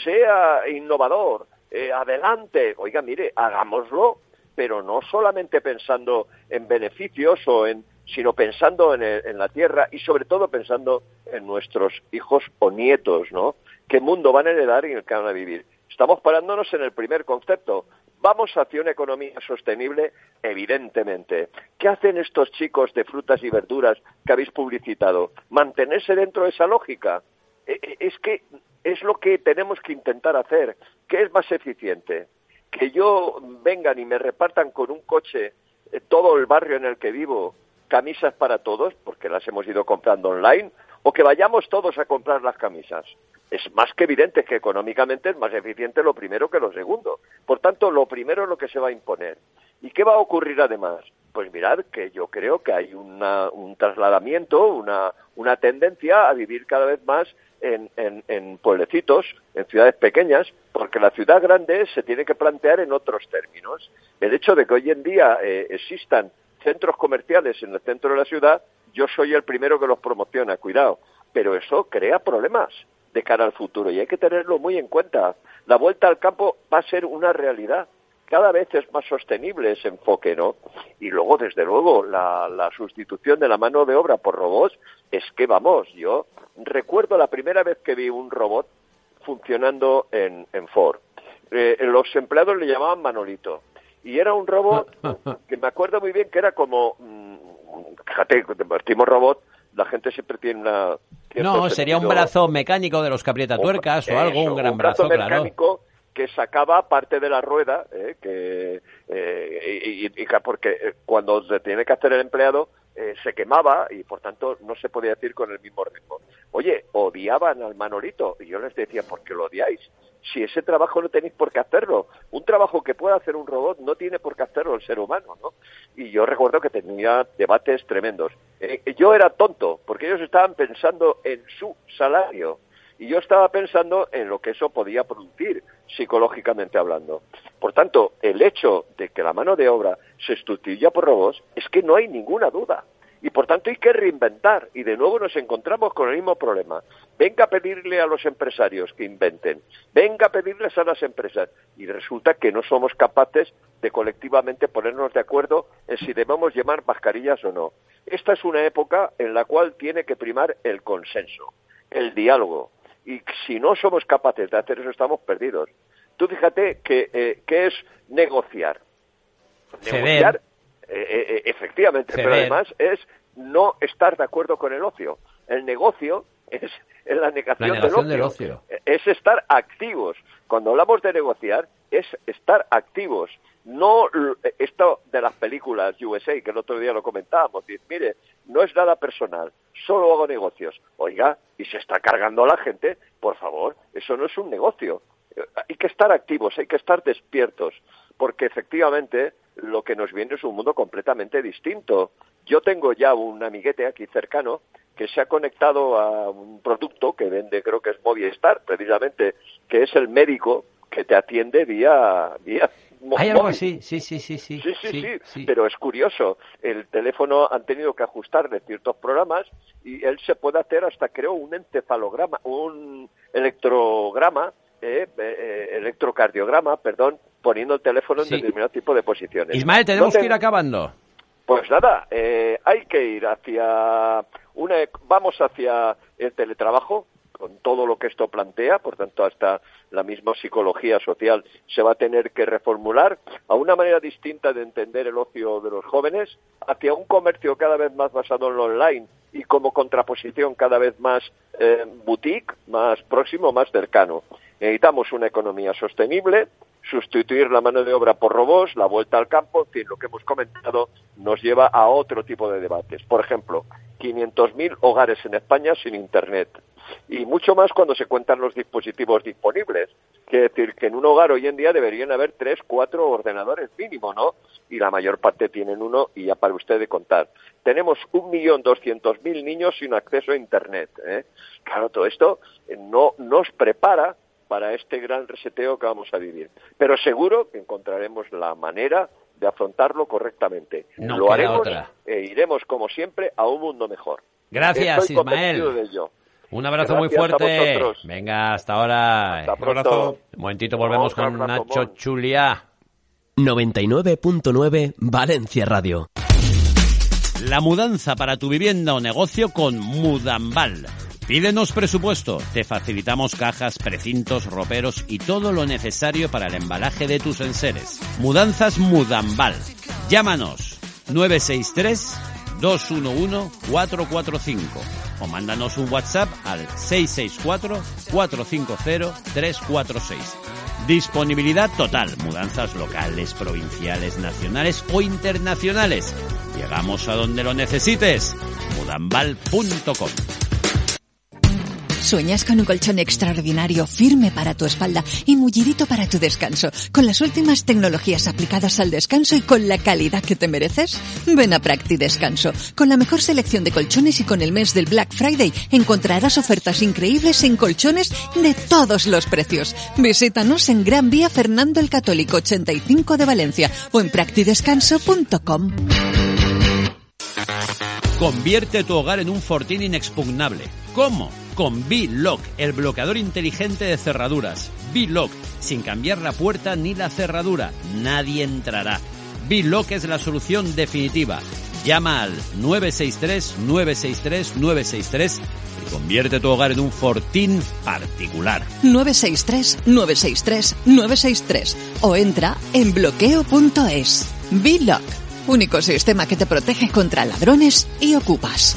S3: sea innovador, eh, adelante. Oiga, mire, hagámoslo, pero no solamente pensando en beneficios o en, sino pensando en, el, en la tierra y sobre todo pensando en nuestros hijos o nietos, ¿no? ¿Qué mundo van a heredar y en el que van a vivir? Estamos parándonos en el primer concepto. ¿Vamos hacia una economía sostenible? Evidentemente. ¿Qué hacen estos chicos de frutas y verduras que habéis publicitado? ¿Mantenerse dentro de esa lógica? Es que es lo que tenemos que intentar hacer. ¿Qué es más eficiente? Que yo vengan y me repartan con un coche eh, todo el barrio en el que vivo camisas para todos, porque las hemos ido comprando online, o que vayamos todos a comprar las camisas. Es más que evidente que económicamente es más eficiente lo primero que lo segundo. Por tanto, lo primero es lo que se va a imponer. ¿Y qué va a ocurrir además? Pues mirad que yo creo que hay una, un trasladamiento, una, una tendencia a vivir cada vez más en, en, en pueblecitos, en ciudades pequeñas, porque la ciudad grande se tiene que plantear en otros términos. El hecho de que hoy en día eh, existan centros comerciales en el centro de la ciudad, yo soy el primero que los promociona, cuidado, pero eso crea problemas de cara al futuro y hay que tenerlo muy en cuenta. La vuelta al campo va a ser una realidad. Cada vez es más sostenible ese enfoque, ¿no? Y luego, desde luego, la, la sustitución de la mano de obra por robots es que, vamos, yo recuerdo la primera vez que vi un robot funcionando en, en Ford. Eh, los empleados le llamaban Manolito. Y era un robot que me acuerdo muy bien que era como... Mmm, fíjate, decimos robot, la gente siempre tiene una...
S1: No, sería un brazo mecánico de los que aprieta tuercas o algo, un gran
S3: un brazo,
S1: brazo,
S3: mecánico
S1: claro.
S3: Que sacaba parte de la rueda, eh, que eh, y, y, y porque cuando se tiene que hacer el empleado eh, se quemaba y por tanto no se podía decir con el mismo ritmo. Oye, odiaban al Manolito y yo les decía, ¿por qué lo odiáis? Si ese trabajo no tenéis por qué hacerlo. Un trabajo que pueda hacer un robot no tiene por qué hacerlo el ser humano, ¿no? Y yo recuerdo que tenía debates tremendos. Eh, yo era tonto, porque ellos estaban pensando en su salario. Y yo estaba pensando en lo que eso podía producir, psicológicamente hablando. Por tanto, el hecho de que la mano de obra se sustituya por robots es que no hay ninguna duda. Y por tanto hay que reinventar. Y de nuevo nos encontramos con el mismo problema. Venga a pedirle a los empresarios que inventen. Venga a pedirles a las empresas. Y resulta que no somos capaces de colectivamente ponernos de acuerdo en si debemos llevar mascarillas o no. Esta es una época en la cual tiene que primar el consenso, el diálogo. Y si no somos capaces de hacer eso, estamos perdidos. Tú fíjate que, eh, ¿qué es negociar?
S1: Ceder.
S3: Negociar, eh, eh, efectivamente,
S1: Ceder.
S3: pero además es no estar de acuerdo con el ocio. El negocio es, es la negación,
S1: la negación
S3: del, ocio.
S1: del ocio.
S3: Es estar activos. Cuando hablamos de negociar, es estar activos. No esto de las películas U S A, que el otro día lo comentábamos. Dice, mire, no es nada personal, solo hago negocios. Oiga, y se está cargando a la gente, por favor, eso no es un negocio. Hay que estar activos, hay que estar despiertos, porque efectivamente lo que nos viene es un mundo completamente distinto. Yo tengo ya un amiguete aquí cercano que se ha conectado a un producto que vende, creo que es Movistar, precisamente, que es el médico que te atiende vía, vía,
S1: Hay algo así, sí, sí, sí, sí.
S3: Sí, sí, sí, sí, sí, pero es curioso. El teléfono han tenido que ajustarle ciertos programas y él se puede hacer hasta, creo, un encefalograma, un electrograma, eh, eh, electrocardiograma, perdón, poniendo el teléfono en sí. determinado tipo de posiciones.
S1: Ismael, tenemos que ir acabando.
S3: Pues nada, eh, hay que ir hacia una, vamos hacia el teletrabajo, con todo lo que esto plantea, por tanto hasta la misma psicología social se va a tener que reformular a una manera distinta de entender el ocio de los jóvenes, hacia un comercio cada vez más basado en lo online y como contraposición cada vez más eh, boutique, más próximo, más cercano. Necesitamos una economía sostenible, sustituir la mano de obra por robots, la vuelta al campo, en fin, lo que hemos comentado nos lleva a otro tipo de debates. Por ejemplo, quinientos mil hogares en España sin Internet. Y mucho más cuando se cuentan los dispositivos disponibles. Quiere decir que en un hogar hoy en día deberían haber tres, cuatro ordenadores mínimo, ¿no? Y la mayor parte tienen uno y ya para usted de contar. Tenemos un millón doscientos mil niños sin acceso a Internet, ¿eh? Claro, todo esto no nos prepara para este gran reseteo que vamos a vivir. Pero seguro que encontraremos la manera de afrontarlo correctamente.
S1: No
S3: Lo haremos
S1: otra.
S3: e iremos, como siempre, a un mundo mejor.
S1: Gracias,
S3: Estoy
S1: Ismael.
S3: convencido de ello.
S1: Un abrazo
S3: Gracias
S1: muy fuerte.
S3: a
S1: Venga, hasta ahora.
S3: Hasta pronto.
S1: Un momentito, volvemos
S3: Otro
S1: con
S3: abrazo,
S1: Nacho
S3: Mon.
S5: Chulia. noventa y nueve punto nueve Valencia Radio.
S1: La mudanza para tu vivienda o negocio con Mudambal. Pídenos presupuesto, te facilitamos cajas, precintos, roperos y todo lo necesario para el embalaje de tus enseres. Mudanzas Mudambal. Llámanos nueve seis tres, dos uno uno, cuatro cuatro cinco o mándanos un WhatsApp al seis seis cuatro, cuatro cinco cero, tres cuatro seis. Disponibilidad total, mudanzas locales, provinciales, nacionales o internacionales. Llegamos a donde lo necesites. mudambal punto com.
S2: ¿Sueñas con un colchón extraordinario, firme para tu espalda y mullidito para tu descanso, con las últimas tecnologías aplicadas al descanso y con la calidad que te mereces? Ven a Practi Descanso. Con la mejor selección de colchones y con el mes del Black Friday encontrarás ofertas increíbles en colchones de todos los precios. Visítanos en Gran Vía Fernando el Católico ochenta y cinco de Valencia o en practi descanso punto com.
S1: Convierte tu hogar en un fortín inexpugnable. ¿Cómo? Con V-Lock, el bloqueador inteligente de cerraduras. V-Lock, sin cambiar la puerta ni la cerradura. Nadie entrará. V-Lock es la solución definitiva. Llama al nueve seis tres, nueve seis tres, nueve seis tres y convierte tu hogar en un fortín particular.
S2: nueve seis tres, nueve seis tres, nueve seis tres o entra en bloqueo punto es. V-Lock, único sistema que te protege contra ladrones y ocupas.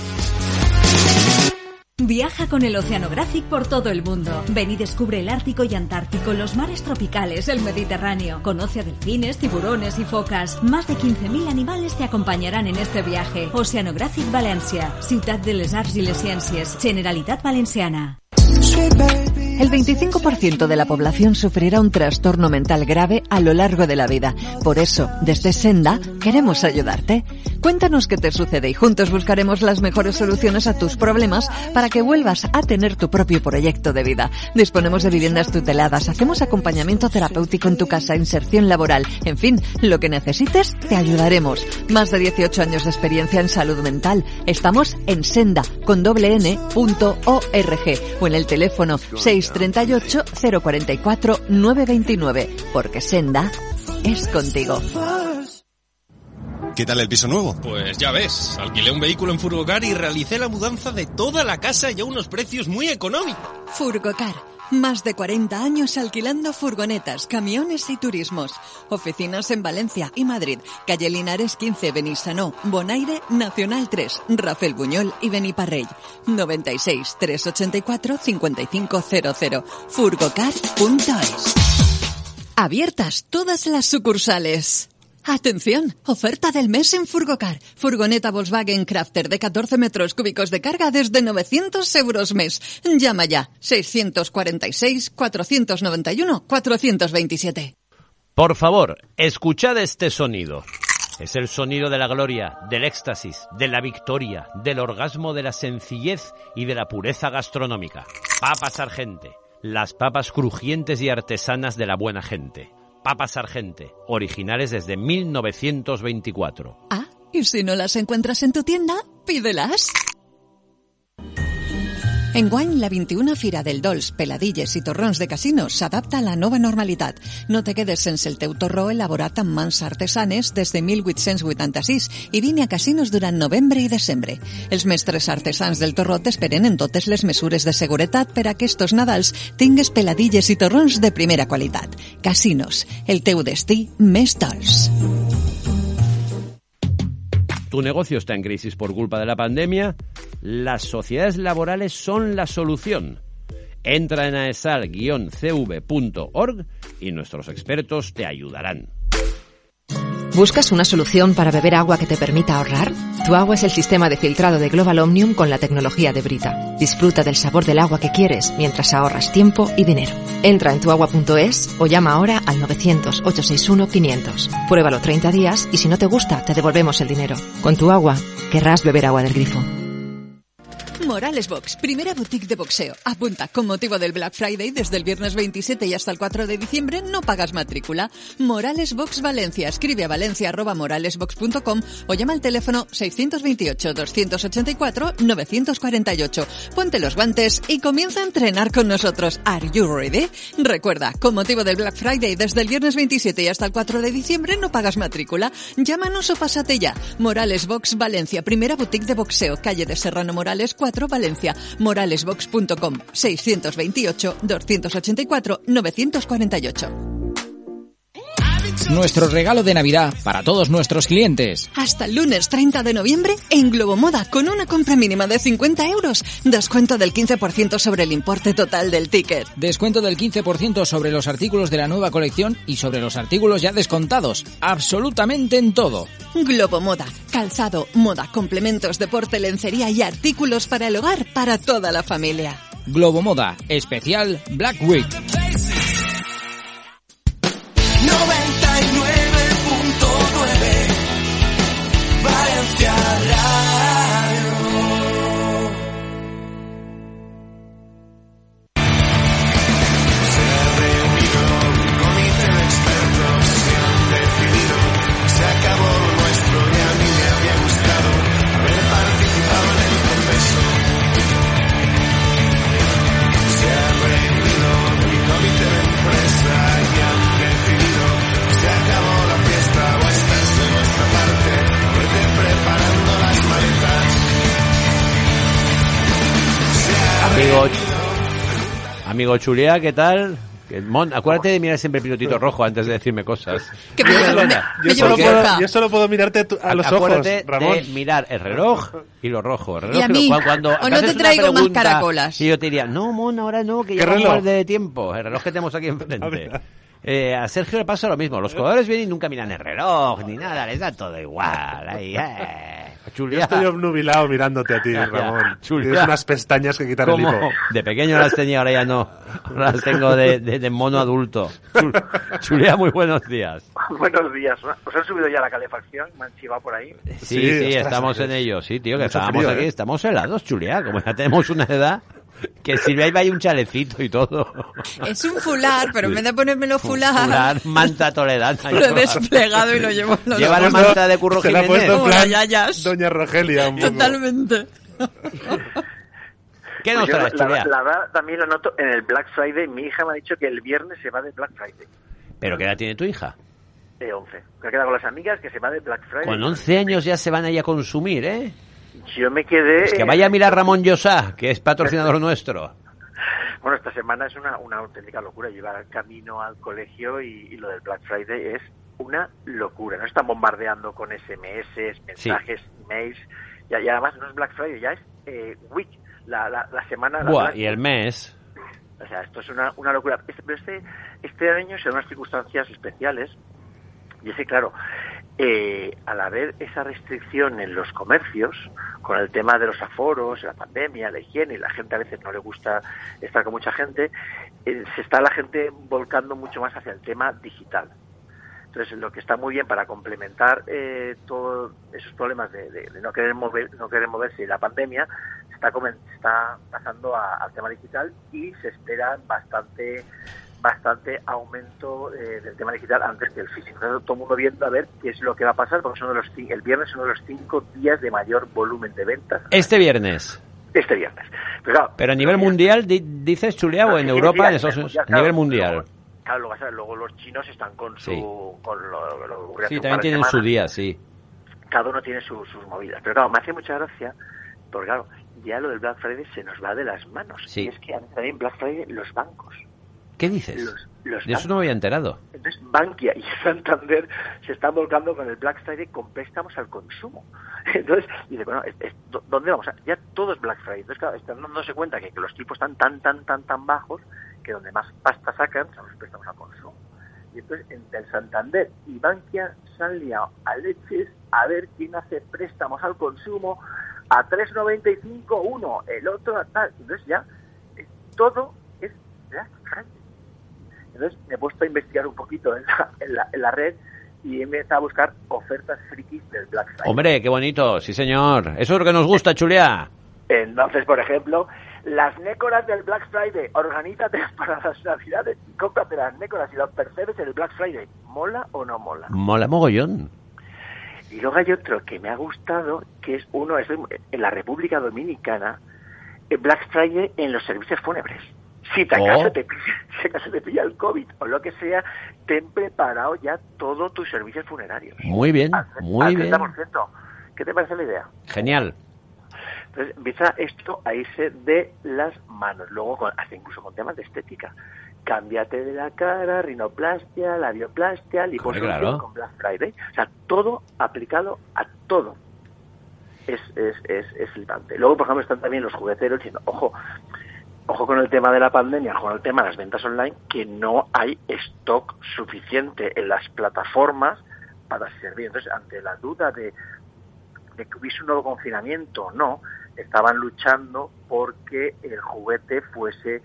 S6: Viaja con el Oceanographic por todo el mundo. Ven y descubre el Ártico y Antártico, los mares tropicales, el Mediterráneo. Conoce a delfines, tiburones y focas. Más de quince mil animales te acompañarán en este viaje. Oceanographic Valencia, Ciutat de les Arts i les Ciències, Generalitat Valenciana.
S2: El veinticinco por ciento de la población sufrirá un trastorno mental grave a lo largo de la vida. Por eso, desde Senda, queremos ayudarte. Cuéntanos qué te sucede y juntos buscaremos las mejores soluciones a tus problemas para que vuelvas a tener tu propio proyecto de vida. Disponemos de viviendas tuteladas, hacemos acompañamiento terapéutico en tu casa, inserción laboral. En fin, lo que necesites, te ayudaremos. Más de dieciocho años de experiencia en salud mental. Estamos en senda, con doble n, punto org o en el teléfono seis treinta y ocho, cero cuarenta y cuatro, nueve veintinueve, porque Senda es contigo.
S7: ¿Qué tal el piso nuevo?
S8: Pues ya ves, alquilé un vehículo en Furgocar y realicé la mudanza de toda la casa y a unos precios muy económicos.
S2: Furgocar, más de cuarenta años alquilando furgonetas, camiones y turismos. Oficinas en Valencia y Madrid, calle Linares quince, Benissanó, Bonaire, Nacional tres, Rafael Buñol y Beniparrell. noventa y seis, trescientos ochenta y cuatro, cincuenta y cinco cero cero. furgocar punto es. Abiertas todas las sucursales. ¡Atención! Oferta del mes en Furgocar. Furgoneta Volkswagen Crafter de catorce metros cúbicos de carga desde novecientos euros mes. Llama ya. seiscientos cuarenta y seis, cuatrocientos noventa y uno, cuatrocientos veintisiete.
S1: Por favor, escuchad este sonido. Es el sonido de la gloria, del éxtasis, de la victoria, del orgasmo, de la sencillez y de la pureza gastronómica. Papas Argente, las papas crujientes y artesanas de la buena gente. Papas Argente, originales desde mil novecientos veinticuatro.
S2: Ah, y si no las encuentras en tu tienda, pídelas. Enguany, la vint-i-una Fira del Dolç, Peladilles i Torrons de Casinos s'adapta a la nova normalitat. No te quedes sense el teu torró elaborat amb mans artesanes des de mil vuit-cents vuitanta-sis i vine a Casinos durant novembre i desembre. Els mestres artesans del torró t'esperen en totes les mesures de seguretat per a que estos Nadals tingues peladilles i torrons de primera qualitat. Casinos, el teu destí més dolç.
S1: ¿Tu negocio está en crisis por culpa de la pandemia? Las sociedades laborales son la solución. Entra en aesal guion c v punto org y nuestros expertos te ayudarán.
S7: ¿Buscas una solución para beber agua que te permita ahorrar? Tu Agua es el sistema de filtrado de Global Omnium con la tecnología de Brita. Disfruta del sabor del agua que quieres mientras ahorras tiempo y dinero. Entra en tuagua punto es o llama ahora al novecientos, ochocientos sesenta y uno, quinientos. Pruébalo treinta días y si no te gusta, te devolvemos el dinero. Con tu agua, querrás beber agua del grifo.
S2: Morales Box, primera boutique de boxeo. Apunta, con motivo del Black Friday, desde el viernes veintisiete y hasta el cuatro de diciembre, no pagas matrícula. Morales Box Valencia. Escribe a valencia arroba moralesbox punto com o llama al teléfono seiscientos veintiocho, doscientos ochenta y cuatro, novecientos cuarenta y ocho. Ponte los guantes y comienza a entrenar con nosotros. ¿Are you ready? Recuerda, con motivo del Black Friday, desde el viernes veintisiete y hasta el cuatro de diciembre, no pagas matrícula. Llámanos o pásate ya. Morales Box Valencia, primera boutique de boxeo, calle de Serrano Morales cuatro, Valencia. moralesbox punto com, seiscientos veintiocho, doscientos ochenta y cuatro, novecientos cuarenta y ocho.
S9: Nuestro regalo de Navidad para todos nuestros clientes.
S2: Hasta el lunes treinta de noviembre en Globomoda, con una compra mínima de cincuenta euros, descuento del quince por ciento sobre el importe total del ticket.
S9: Descuento del quince por ciento sobre los artículos de la nueva colección y sobre los artículos ya descontados. Absolutamente en todo.
S2: Globomoda, calzado, moda, complementos, deporte, lencería y artículos para el hogar para toda la familia.
S9: Globomoda, especial Black Week.
S10: noventa y nueve punto nueve Valencia Radio. Se ha reunido un comité de expertos que han decidido que se acabó nuestro y a mí me había gustado haber participado en el Congreso. Se ha reunido un comité de empresa y han decidido se acabó la fiesta o estás de nuestra parte, vete preparando las maletas.
S1: Amigo, amigo Chulia, ¿qué tal? Que Mon, acuérdate de mirar siempre el pilotito rojo antes de decirme cosas.
S2: Que me, me, me,
S4: yo, solo puedo, yo solo puedo mirarte a, tu, a los
S1: acuérdate
S4: ojos, Ramón.
S1: de mirar el reloj y lo rojo. El reloj
S2: y a mí,
S1: cuando, cuando
S2: o no te traigo más caracolas.
S1: Y yo te diría, no, Mon, ahora no, que ya vamos de tiempo. El reloj que tenemos aquí enfrente. Eh, a Sergio le pasa lo mismo. Los jugadores vienen y nunca miran el reloj ni nada, les da todo igual. Ahí, eh. Chulia.
S4: Yo estoy obnubilado mirándote a ti, Ramón.
S1: Chulia.
S4: Tienes unas pestañas que quitar el hipo.
S1: De pequeño las tenía, ahora ya no. Ahora las tengo de, de, de mono adulto. Chul, Chulia, muy buenos días.
S11: Buenos días. ¿Os han subido ya la calefacción? ¿Me han chivado por ahí?
S1: Sí, sí, sí ostras, estamos en ello. Sí, tío, que estábamos frío, aquí. ¿eh? Estamos helados, Chulia. Como ya tenemos una edad... Que sirve ahí va un chalecito y todo.
S2: Es un fular, pero en vez de ponérmelo fular...
S1: Fular, manta toledana.
S2: Lo he desplegado y lo llevo en los
S1: Lleva la manta de Curro
S4: Jiménez. Se la ha puesto en plan
S2: yayas.
S4: Doña Rogelia. Un poco.
S2: Totalmente.
S1: ¿Qué nos
S11: pues
S1: traes,
S11: la,
S1: Chulia?
S11: la verdad, también lo noto en el Black Friday. Mi hija me ha dicho que el viernes se va de Black Friday.
S1: ¿Pero qué edad tiene tu hija?
S11: De once. Que ha quedado con las amigas que se va de Black Friday.
S1: Con once años ya se van ahí a consumir, ¿eh?
S11: Yo me quedé...
S1: Es que vaya a mirar Ramón Llosá, que es patrocinador nuestro.
S11: Bueno, esta semana es una, una auténtica locura. Llevar camino al colegio y, y lo del Black Friday es una locura. No están bombardeando con ese eme ese, mensajes, sí. emails. Y, y además no es Black Friday, ya es eh, week, la, la, la semana... La
S1: Buah,
S11: Black
S1: y el mes...
S11: O sea, esto es una, una locura. Este, pero este, este año se dan unas circunstancias especiales. Y es que, claro, eh, al haber esa restricción en los comercios, con el tema de los aforos, la pandemia, la higiene, y la gente a veces no le gusta estar con mucha gente, eh, se está la gente volcando mucho más hacia el tema digital. Entonces, lo que está muy bien para complementar eh, todos esos problemas de, de, de no querer mover, no querer moverse y la pandemia, se está, está pasando a, al tema digital y se esperan bastante bastante aumento eh, del tema digital antes que el físico. Entonces, todo el mundo viendo a ver qué es lo que va a pasar, porque son de los, el viernes es uno de los cinco días de mayor volumen de ventas.
S1: Este viernes.
S11: Este viernes. Pero, claro,
S1: Pero a nivel mundial, di, dices, Chulia, o en Europa, en esos,
S11: mundial,
S1: a nivel
S11: claro,
S1: mundial.
S11: Luego, claro, luego, ¿sabes? Luego los chinos están con su...
S1: Sí,
S11: con lo, lo, lo
S1: sí también tienen
S11: semanas.
S1: su día, sí.
S11: Cada uno tiene su, sus movidas. Pero claro, me hace mucha gracia, porque claro, ya lo del Black Friday se nos va de las manos.
S1: Sí.
S11: Y es que también Black Friday los bancos.
S1: ¿Qué dices?
S11: Los, los
S1: De eso no me había enterado.
S11: Entonces Bankia y Santander se están volcando con el Black Friday con préstamos al consumo. Entonces, dice, bueno, es, es, ¿dónde vamos? Ya todo es Black Friday. Entonces, claro, están dándose cuenta que, que los tipos están tan, tan, tan, tan bajos que donde más pasta sacan son los préstamos al consumo. Y entonces, entre el Santander y Bankia se han liado a leches a ver quién hace préstamos al consumo a tres noventa y cinco uno, el otro a tal. Entonces ya, es, todo es Black Friday. Entonces me he puesto a investigar un poquito en la, en la, en la red y he empezado a buscar ofertas frikis del Black Friday.
S1: Hombre, qué bonito, sí señor. Eso es lo que nos gusta, Chulia.
S11: Entonces, por ejemplo, las nécoras del Black Friday, organízate para las navidades y cómprate las nécoras y los percebes del Black Friday. ¿Mola o no mola?
S1: Mola mogollón.
S11: Y luego hay otro que me ha gustado, que es uno, es en la República Dominicana, el Black Friday en los servicios fúnebres. Si te acaso,
S1: Oh.
S11: te, pilla, si acaso te pilla el COVID o lo que sea, ten preparado ya todos tus servicios funerarios.
S1: Muy bien,
S11: Al-
S1: muy
S11: al
S1: bien.
S11: treinta por ciento. ¿Qué te parece la idea?
S1: Genial.
S11: Entonces empieza esto a irse de las manos. Luego, con, hasta incluso con temas de estética. Cámbiate de la cara, rinoplastia, labioplastia, liposucción
S1: claro.
S11: con Black Friday. O sea, todo aplicado a todo. Es, es, es, es flipante. Luego, por ejemplo, están también los jugueteros diciendo, ojo, ojo con el tema de la pandemia, ojo con el tema de las ventas online, que no hay stock suficiente en las plataformas para servir. Entonces, ante la duda de, de que hubiese un nuevo confinamiento o no, estaban luchando porque el juguete fuese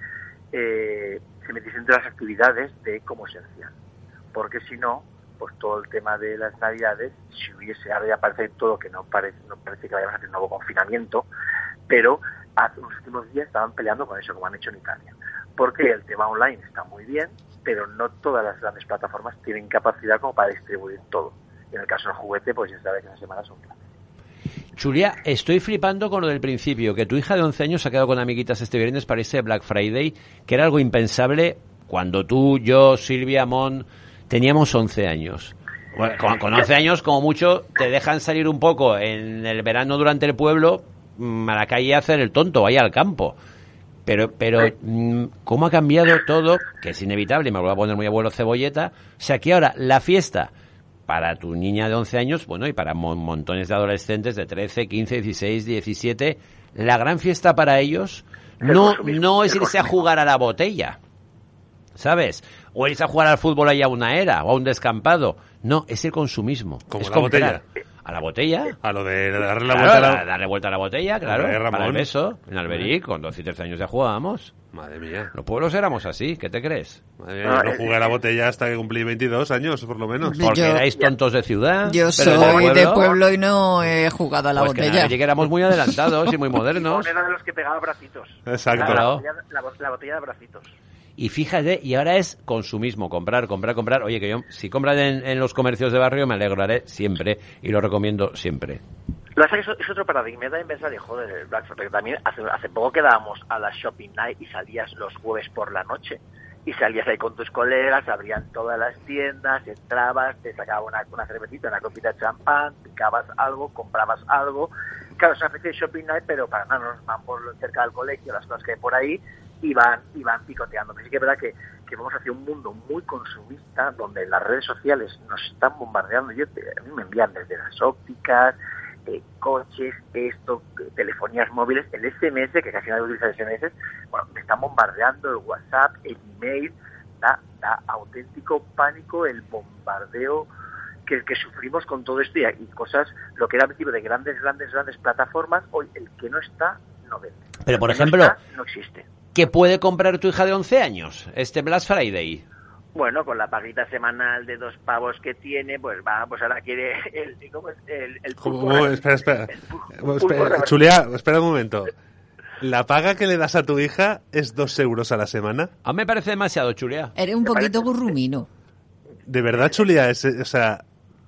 S11: eh, se metiese entre las actividades de como esencial. Porque si no, pues todo el tema de las navidades, si hubiese, ahora ya parece todo que no parece, no parece que vayamos a tener un nuevo confinamiento, pero hace unos últimos días estaban peleando con eso, como han hecho en Italia. Porque el tema online está muy bien, pero no todas las grandes plataformas tienen capacidad como para distribuir todo. Y en el caso del juguete, pues ya sabes que esas semanas son claves.
S1: Chulia, estoy flipando con lo del principio, que tu hija de once años se ha quedado con amiguitas este viernes para irse Black Friday, que era algo impensable cuando tú, yo, Silvia, Mon, teníamos once años. Bueno, con, con once años, como mucho, te dejan salir un poco en el verano durante el pueblo a la calle a hacer el tonto, vaya al campo. Pero, pero ¿cómo ha cambiado todo? Que es inevitable, y me voy a poner muy abuelo cebolleta. O sea, que ahora la fiesta para tu niña de once años, bueno, y para mon- montones de adolescentes de trece, quince, dieciséis, diecisiete, la gran fiesta para ellos no, no es irse a jugar a la botella, ¿sabes? O irse a jugar al fútbol ahí a una era, o a un descampado. No, es el consumismo.
S4: Como
S1: es
S4: la
S1: comprar.
S4: botella.
S1: ¿A la botella?
S4: A lo de darle la
S1: Claro,
S4: vuelta a la...
S1: da- darle vuelta a la botella, claro,
S4: Hombre, Ramón.
S1: para el beso. En Alberic, con doce y trece años ya jugábamos.
S4: Madre mía.
S1: Los pueblos éramos así, ¿qué te crees?
S4: Madre mía, yo no jugué a la botella hasta que cumplí veintidós años, por lo menos.
S1: Porque
S2: Yo-
S1: erais tontos de ciudad.
S2: Yo
S1: pero
S2: soy de pueblo y no he jugado a la
S1: Pues que en
S2: botella.
S1: Alberic éramos muy adelantados y muy modernos.
S11: Era de los que pegaba bracitos.
S4: Exacto.
S11: La, la,
S1: Claro.
S11: botella, la, bo- la botella de bracitos.
S1: Y fíjate, y ahora es consumismo, comprar, comprar, comprar. Oye, que yo, si compran en, en los comercios de barrio, me alegraré siempre y lo recomiendo siempre.
S11: Lo que pasa es que es, es otro paradigma. Yo también pensaba de, joder, el Black Friday, también hace, hace poco quedábamos a la Shopping Night y salías los jueves por la noche. Y salías ahí con tus colegas, abrían todas las tiendas, entrabas, te sacabas una, una cervecita, una copita de champán, picabas algo, comprabas algo. Claro, es una especie de Shopping Night, pero para nada, nos van por cerca del colegio, las cosas que hay por ahí, y van, y van picoteando. Pero sí que es verdad que, que vamos hacia un mundo muy consumista, donde las redes sociales nos están bombardeando. Yo, a mí me envían desde las ópticas, eh, coches, esto, eh, telefonías móviles, el S M S, que casi nadie utiliza S M S, bueno, me están bombardeando el WhatsApp, el email, da, da auténtico pánico el bombardeo que, que sufrimos con todo esto y, y cosas, lo que era al principio de grandes, grandes, grandes plataformas, hoy el que no está, no vende.
S1: Pero, por
S11: El que
S1: ejemplo,
S11: no está, no existe.
S1: ¿qué puede comprar tu hija de once años este Black Friday?
S11: Bueno, con la paguita semanal de dos pavos que tiene, pues va, pues ahora quiere el, ¿cómo es? el, el
S4: ¿Cómo?
S11: pulpo,
S4: Espera, espera.
S11: el pulpo
S4: Espera,
S11: reversible.
S4: Chulia, espera un momento. ¿La paga que le das a tu hija es dos euros a la semana?
S1: A mí me parece demasiado, Chulia.
S2: Eres un poquito gurrumino.
S4: De verdad, Chulia, es, o sea,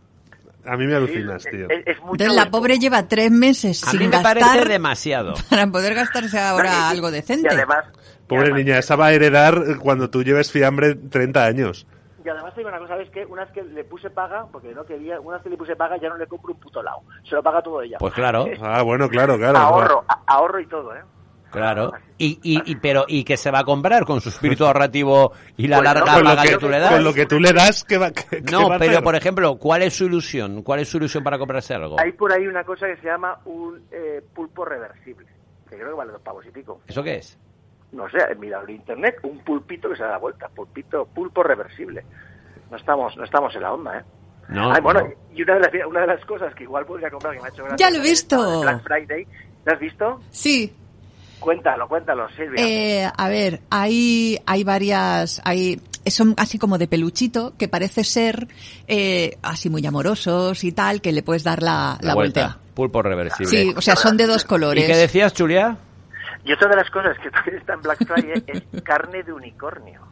S4: a mí me alucinas, tío.
S11: Es, es mucho
S2: Entonces la pobre lleva tres meses
S1: A
S2: sin
S1: mí me
S2: gastar
S1: parece demasiado.
S2: para poder gastarse ahora
S11: No, y-
S2: algo decente.
S11: Y además,
S4: Pobre
S11: y además-
S4: niña, esa va a heredar cuando tú lleves fiambre treinta años.
S11: Y además te digo una cosa, ¿sabes qué? Una vez que le puse paga, porque no quería, una vez que le puse paga ya no le compro un puto lado. Se lo paga todo ella.
S1: Pues claro,
S4: Ah, bueno, claro, claro.
S11: ahorro, a- ahorro y todo, ¿eh?
S1: claro. Y, y, y pero ¿y qué se va a comprar con su espíritu ahorrativo y la
S11: Pues no,
S1: larga
S4: Con lo,
S1: paga
S4: que,
S1: que tú le das?
S4: con lo que tú le das, ¿qué va, qué- qué
S1: No,
S4: va a
S1: pero
S4: hacer?
S1: por ejemplo, ¿cuál es su ilusión? ¿Cuál es su ilusión para comprarse algo?
S11: Hay por ahí una cosa que se llama un eh, pulpo reversible, que creo que vale dos pavos y pico.
S1: ¿Eso qué es?
S11: No sé, he mirado en internet, un pulpito que se da la vuelta, pulpito, pulpo reversible. No estamos, no estamos en la onda, ¿eh?
S1: No,
S11: Ay, bueno,
S1: no.
S11: y una de, las, una de las cosas que igual podría comprar, que me ha hecho gracia...
S2: Ya lo he visto.
S11: Black Friday, ¿lo has visto?
S2: Sí.
S11: Cuéntalo, cuéntalo, Silvia.
S2: Eh, a ver, hay, hay varias, hay, son así como de peluchito que parece ser eh, así muy amorosos y tal, que le puedes dar la, la, vuelta.
S1: Pulpo reversible.
S2: Sí, o sea, son de dos
S1: ¿Y
S2: colores.
S1: qué decías, Chulia?
S11: Y otra de las cosas que también está en Black Friday es carne de unicornio.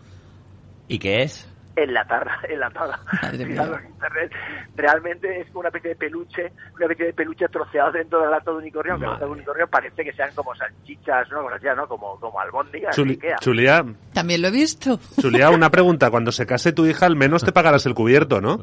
S1: ¿Y qué es?
S11: Enlatada, enlatada.
S2: Madre
S11: Mirad
S2: mía.
S11: en internet. Realmente es una especie de peluche, una especie de peluche troceado dentro de la lata de unicornio, aunque la lata de unicornio parece que sean como salchichas, ¿no? Como, decía, ¿no? como, como albóndigas.
S4: Chuli-
S11: Ikea.
S4: Chulia,
S2: También lo he visto.
S4: Chulia, una pregunta. Cuando se case tu hija, al menos te pagarás el cubierto, ¿no?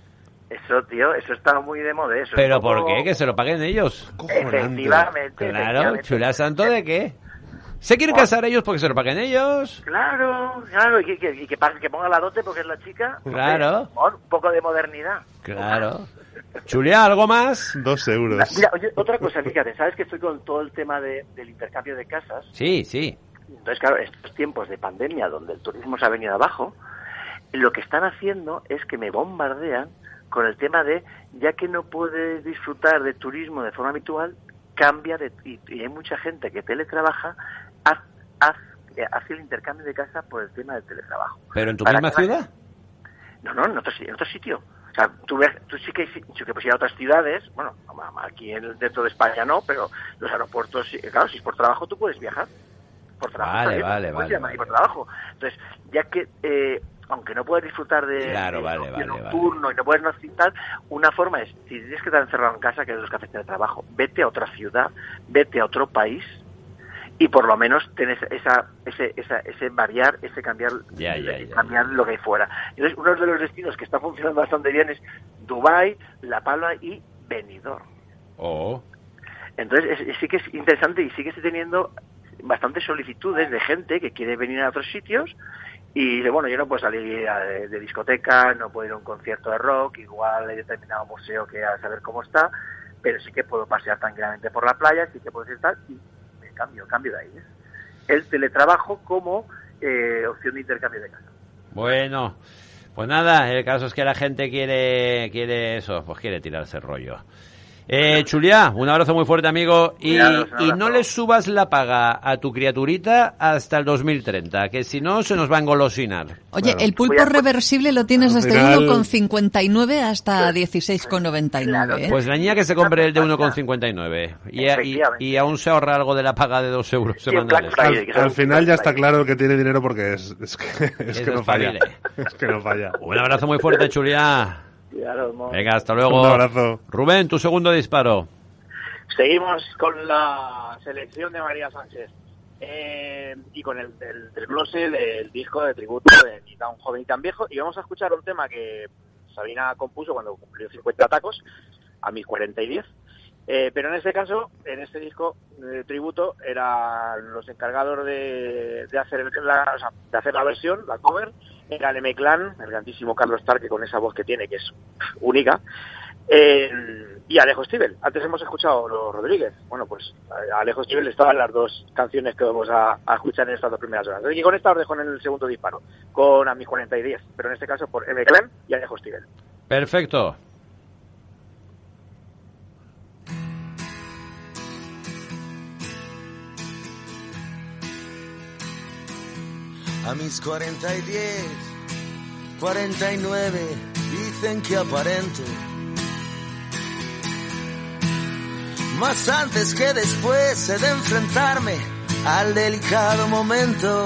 S11: Eso, tío, eso está muy de moda. Eso es
S1: ¿Pero
S11: un poco-
S1: por qué? Que se lo paguen ellos.
S11: Efectivamente.
S1: Claro,
S11: efectivamente.
S1: Chulia, ¿santo de qué? ¿Se quieren casar ellos porque se lo paguen ellos?
S11: Claro, claro, y que, que, y que, pa- que ponga la dote porque es la chica.
S1: Claro.
S11: Hombre, un poco de modernidad.
S1: Claro. Chulia, ¿algo más?
S4: Dos euros.
S11: Mira, oye, otra cosa, fíjate, ¿sabes que estoy con todo el tema de, del intercambio de casas?
S1: Sí, sí.
S11: Entonces, claro, estos tiempos de pandemia donde el turismo se ha venido abajo, lo que están haciendo es que me bombardean con el tema de, ya que no puedes disfrutar de turismo de forma habitual, cambia de... Y, y hay mucha gente que teletrabaja, haz, haz, eh, hace el intercambio de casa por el tema del teletrabajo.
S1: ¿Pero en tu
S11: Para
S1: misma
S11: que la-
S1: ciudad?
S11: No, no, en otro, si- en otro sitio. O sea, tú, ves, tú sí que sí que puedes ir a otras ciudades, bueno, aquí en, dentro de España no, pero los aeropuertos, sí, claro, si es por trabajo tú puedes viajar. Por trabajo.
S1: Vale,
S11: también,
S1: vale,
S11: puedes
S1: vale,
S11: ir a Madrid por trabajo. Entonces, ya que, eh, aunque no puedes disfrutar de,
S1: Claro,
S11: de
S1: vale,
S11: ocio
S1: vale,
S11: nocturno y no puedes necesitar, una forma es, si tienes que estar encerrado en casa, que es los cafés de trabajo, vete a otra ciudad, vete a otro país, y por lo menos tienes esa, ese, esa, ese variar, ese cambiar,
S1: Ya, ya, ya,
S11: cambiar lo que hay fuera. Entonces, uno de los destinos que está funcionando bastante bien es Dubái, La Palma y Benidorm.
S1: Oh.
S11: Entonces, es- sí que es interesante y sigue teniendo bastantes solicitudes de gente que quiere venir a otros sitios y dice, bueno, yo no puedo salir a- de, de discoteca, no puedo ir a un concierto de rock, igual hay determinado museo que a saber cómo está, pero sí que puedo pasear tranquilamente por la playa, sí que puedo estar y me cambio, cambio de ahí. ¿eh? El teletrabajo como eh, opción de intercambio de casa.
S1: Bueno, pues nada, el caso es que la gente quiere, quiere eso, pues quiere tirarse el rollo. Eh, Chulia, un abrazo muy fuerte, amigo, y,
S11: Cuidados, un
S1: y
S11: abrazo.
S1: no le subas la paga a tu criaturita hasta el dos mil treinta, que si no se nos va a engolosinar.
S2: Oye,
S4: Claro.
S2: el pulpo
S11: Voy a-
S2: reversible lo tienes
S4: Al
S2: desde
S4: final-
S2: uno con cincuenta y nueve hasta dieciséis con noventa y nueve. ¿eh?
S1: Pues la niña que se compre el de uno con cincuenta y nueve y, a- y,
S11: Efectivamente.
S1: y aún se ahorra algo de la paga de dos euros
S11: Sí, en Black
S1: semanales.
S11: Friday,
S4: Al,
S11: que son
S4: al final ya
S11: Black
S4: está
S11: Friday.
S4: claro que tiene dinero porque es, es que, es
S1: Es
S4: que no falla.
S1: despabile.
S4: Es que no falla.
S1: Un abrazo muy fuerte, Chulia.
S11: Cuidado, mo.
S1: Venga, hasta luego.
S4: Un abrazo.
S1: Rubén, tu segundo disparo.
S12: Seguimos con la selección de María Sánchez eh, y con el, el desglose del disco de tributo de Ni tan joven ni tan viejo, y vamos a escuchar un tema que Sabina compuso cuando cumplió cincuenta tacos, a mis cuarenta y diez, eh, pero en este caso, en este disco de tributo, eran los encargados de, de, hacer, el- la, o sea, de hacer la versión, la cover, era el M-Clan, el grandísimo Carlos Tarque con esa voz que tiene, que es única, eh, y Alejo Stivel. Antes hemos escuchado los Rodríguez. Bueno, pues a Alejo Stivel estaban las dos canciones que vamos a, a escuchar en estas dos primeras horas. Y con esta os dejo en el segundo disparo, con A mis cuarenta y diez, pero en este caso por M-Clan y Alejo Stivel.
S1: Perfecto.
S10: A mis cuarenta y diez, cuarenta y nueve, dicen que aparento. Más antes que después he de enfrentarme
S13: al delicado momento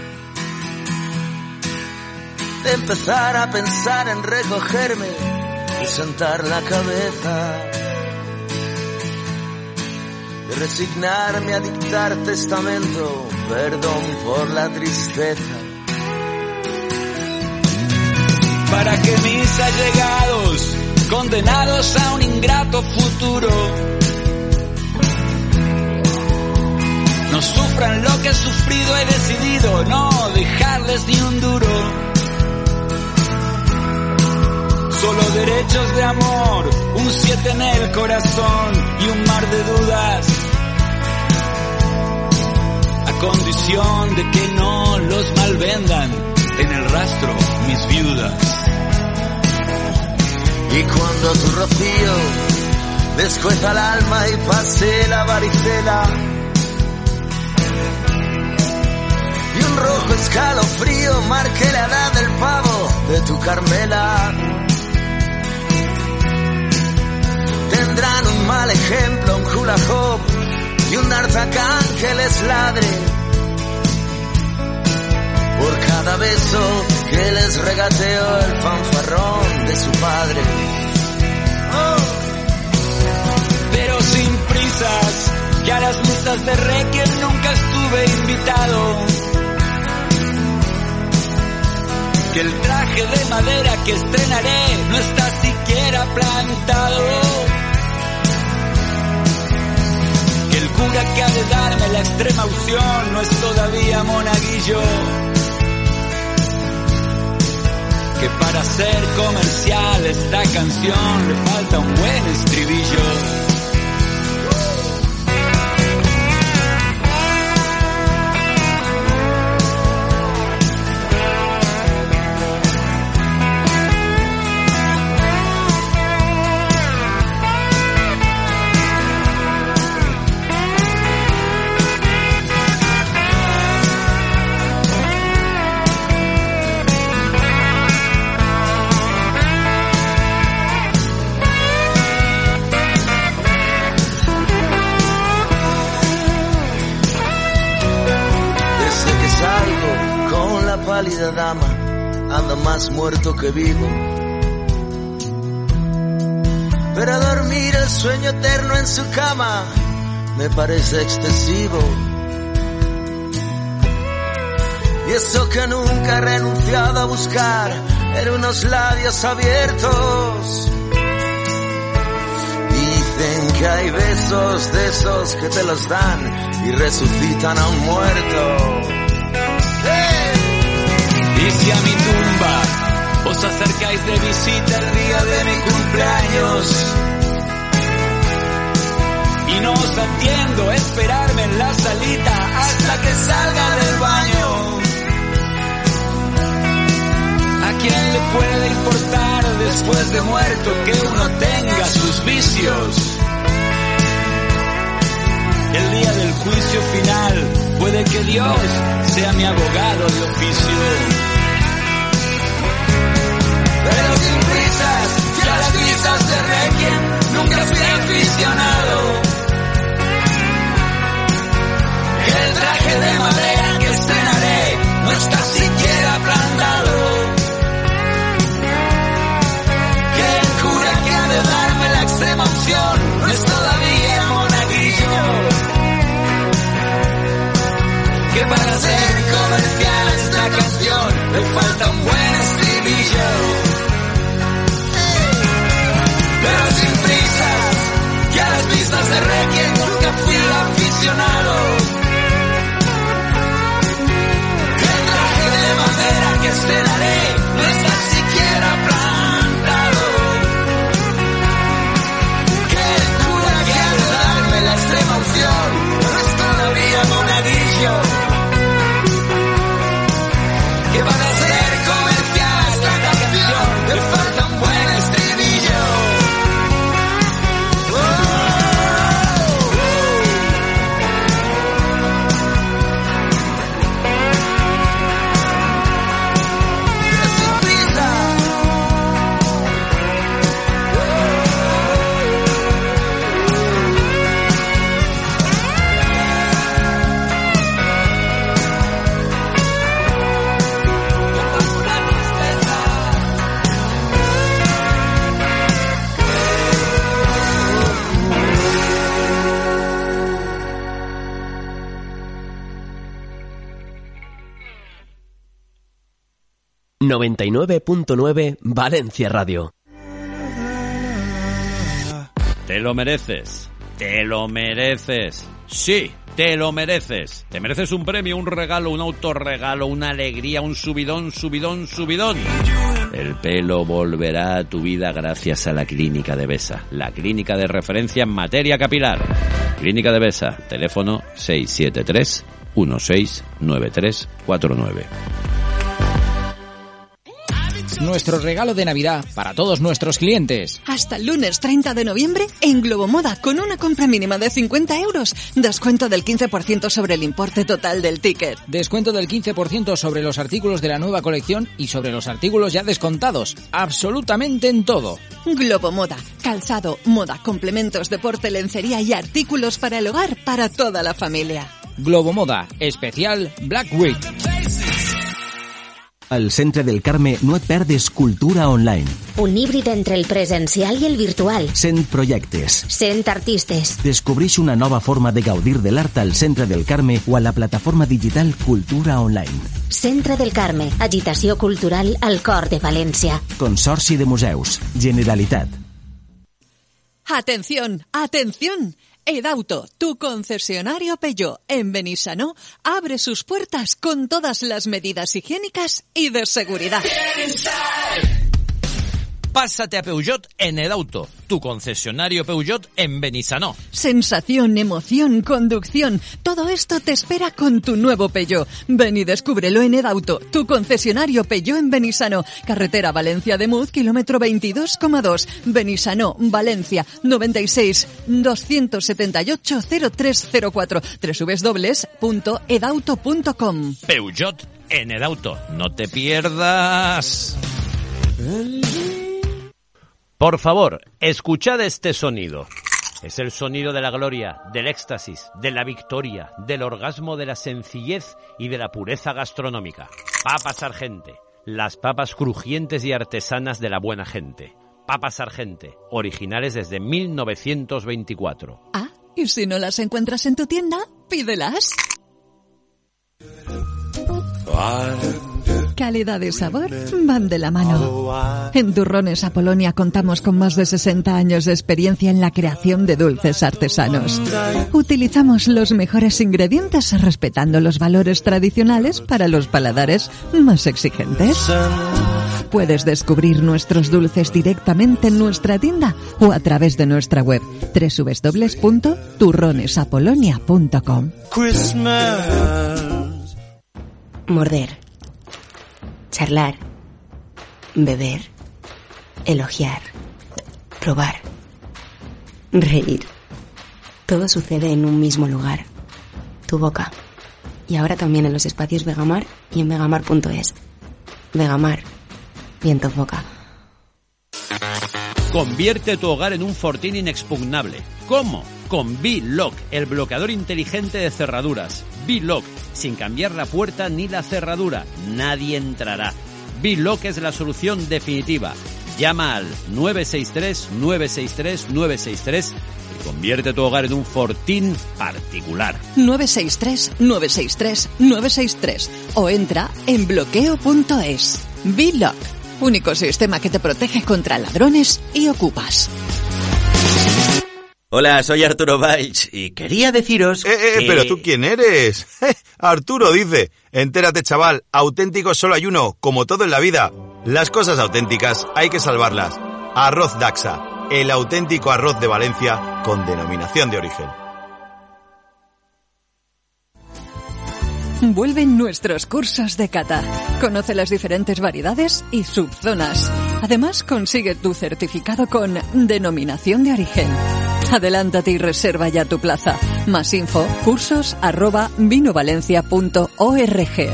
S13: de empezar a pensar en recogerme y sentar la cabeza, de resignarme a dictar testamento, perdón por la tristeza.
S14: Para que mis allegados, condenados a un ingrato futuro, no sufran lo que he sufrido, he decidido no dejarles ni un duro. Solo derechos de amor, un siete en el corazón y un mar de dudas, a condición de que no los malvendan en el rastro mis viudas.
S13: Y cuando tu rocío descueza el alma y pase la varicela, y un rojo escalofrío marque la edad del pavo de tu Carmela, tendrán un mal ejemplo, un hula hoop y un d'Artagnan que les ladre por cada beso que les regateó el fanfarrón de su padre. Oh.
S14: Pero sin prisas, que a las misas de Requiem nunca estuve invitado, que el traje de madera que estrenaré no está siquiera plantado, que el cura que ha de darme la extrema unción no es todavía monaguillo, que para ser comercial esta canción le falta un buen estribillo.
S13: Pálida dama, anda más muerto que vivo, pero dormir el sueño eterno en su cama me parece excesivo. Y eso que nunca he renunciado a buscar en unos labios abiertos. Dicen que hay besos de esos que te los dan y resucitan a un muerto.
S14: Y si a mi tumba os acercáis de visita el día de mi cumpleaños y no os atiendo, esperarme en la salita hasta que salga del baño. ¿A quién le puede importar después de muerto que uno tenga sus vicios? El día del juicio final puede que Dios sea mi abogado de oficio. Pero sin prisas, ya las misas de Requiem nunca fui aficionado. Que el traje de madera que estrenaré no está siquiera plantado. Que el cura que ha de darme la extrema opción no es todavía monaguillo. Que para ser comercial esta canción le falta un buen estribillo. Pero sin
S5: noventa y nueve punto nueve Valencia Radio.
S1: Te lo mereces. Te lo mereces. Sí, te lo mereces. Te mereces un premio, un regalo, un autorregalo, una alegría, un subidón, subidón, subidón. El pelo volverá a tu vida gracias a la Clínica de Besa, la clínica de referencia en materia capilar. Clínica de Besa, teléfono seis siete tres, uno seis, nueve tres cuatro nueve.
S9: Nuestro regalo de Navidad para todos nuestros clientes.
S2: Hasta el lunes treinta de noviembre en Globomoda, con una compra mínima de cincuenta euros, descuento del quince por ciento sobre el importe total del ticket.
S9: Descuento del quince por ciento sobre los artículos de la nueva colección y sobre los artículos ya descontados. Absolutamente en todo.
S2: Globomoda, calzado, moda, complementos, deporte, lencería y artículos para el hogar para toda la familia.
S9: Globomoda, especial Black Week.
S15: Al Centre del Carme no et perdes cultura online.
S16: Un híbrid entre el presencial i el virtual.
S15: Cent projectes.
S16: Cent artistes.
S15: Descobreix una nova forma de gaudir de l'art al Centre del Carme o a la plataforma digital Cultura Online.
S16: Centre del Carme, agitació cultural al cor de València.
S15: Consorci de Museus, Generalitat.
S2: ¡Atención! ¡Atención! Edauto, tu concesionario Peugeot en Benissanó, abre sus puertas con todas las medidas higiénicas y de seguridad.
S1: Pásate a Peugeot en Edauto, tu concesionario Peugeot en Benissanó.
S2: Sensación, emoción, conducción, todo esto te espera con tu nuevo Peugeot. Ven y descúbrelo en Edauto, tu concesionario Peugeot en Benissanó. Carretera Valencia de Muz, kilómetro veintidós coma dos. Benissanó, Valencia, noventa y seis, doscientos setenta y ocho, cero tres cero cuatro. doble u doble u doble u punto edauto punto com.
S1: Peugeot en Edauto, no te pierdas. Por favor, escuchad este sonido. Es el sonido de la gloria, del éxtasis, de la victoria, del orgasmo, de la sencillez y de la pureza gastronómica. Papas Argente, las papas crujientes y artesanas de la buena gente. Papas Argente, originales desde mil novecientos veinticuatro.
S2: Ah, y si no las encuentras en tu tienda, pídelas. Calidad y sabor van de la mano. En Turrones Apolonia contamos con más de sesenta años de experiencia en la creación de dulces artesanos. Utilizamos los mejores ingredientes respetando los valores tradicionales para los paladares más exigentes. Puedes descubrir nuestros dulces directamente en nuestra tienda o a través de nuestra web doble u doble u doble u punto turrones apolonia punto com.
S17: Morder, charlar, beber, elogiar, probar, reír. Todo sucede en un mismo lugar, tu boca. Y ahora también en los espacios Vegamar y en vegamar punto es. Vegamar, viento en boca.
S1: Convierte tu hogar en un fortín inexpugnable. ¿Cómo? Con V-Lock, el bloqueador inteligente de cerraduras. V-Lock, sin cambiar la puerta ni la cerradura. Nadie entrará. V-Lock es la solución definitiva. Llama al nueve seis tres, nueve seis tres, nueve seis tres y convierte tu hogar en un fortín particular.
S2: nueve seis tres, nueve seis tres, nueve seis tres o entra en bloqueo punto es. V-Lock, único sistema que te protege contra ladrones y ocupas.
S18: Hola, soy Arturo Valls y quería deciros
S19: Eh, eh,
S18: que...
S19: pero ¿tú quién eres? Arturo dice. Entérate, chaval, auténtico solo hay uno, como todo en la vida. Las cosas auténticas hay que salvarlas. Arroz Daxa, el auténtico arroz de Valencia con denominación de origen.
S2: Vuelven nuestros cursos de cata. Conoce las diferentes variedades y subzonas. Además, consigue tu certificado con denominación de origen. Adelántate y reserva ya tu plaza. Más info, cursos arroba vinovalencia punto org.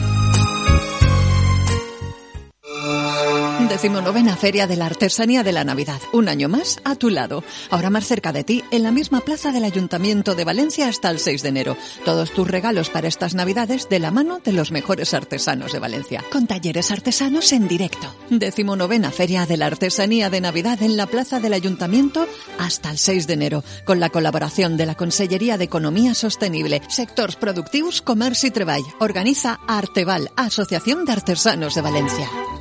S2: Decimonovena Feria de la Artesanía de la Navidad. Un año más a tu lado. Ahora más cerca de ti, en la misma plaza del Ayuntamiento de Valencia hasta el seis de enero. Todos tus regalos para estas Navidades de la mano de los mejores artesanos de Valencia. Con talleres artesanos en directo. Decimonovena Feria de la Artesanía de Navidad en la plaza del Ayuntamiento hasta el seis de enero. Con la colaboración de la Consellería de Economía Sostenible, Sectors Productius, Comerç i Treball. Organiza Arteval, Asociación de Artesanos de Valencia.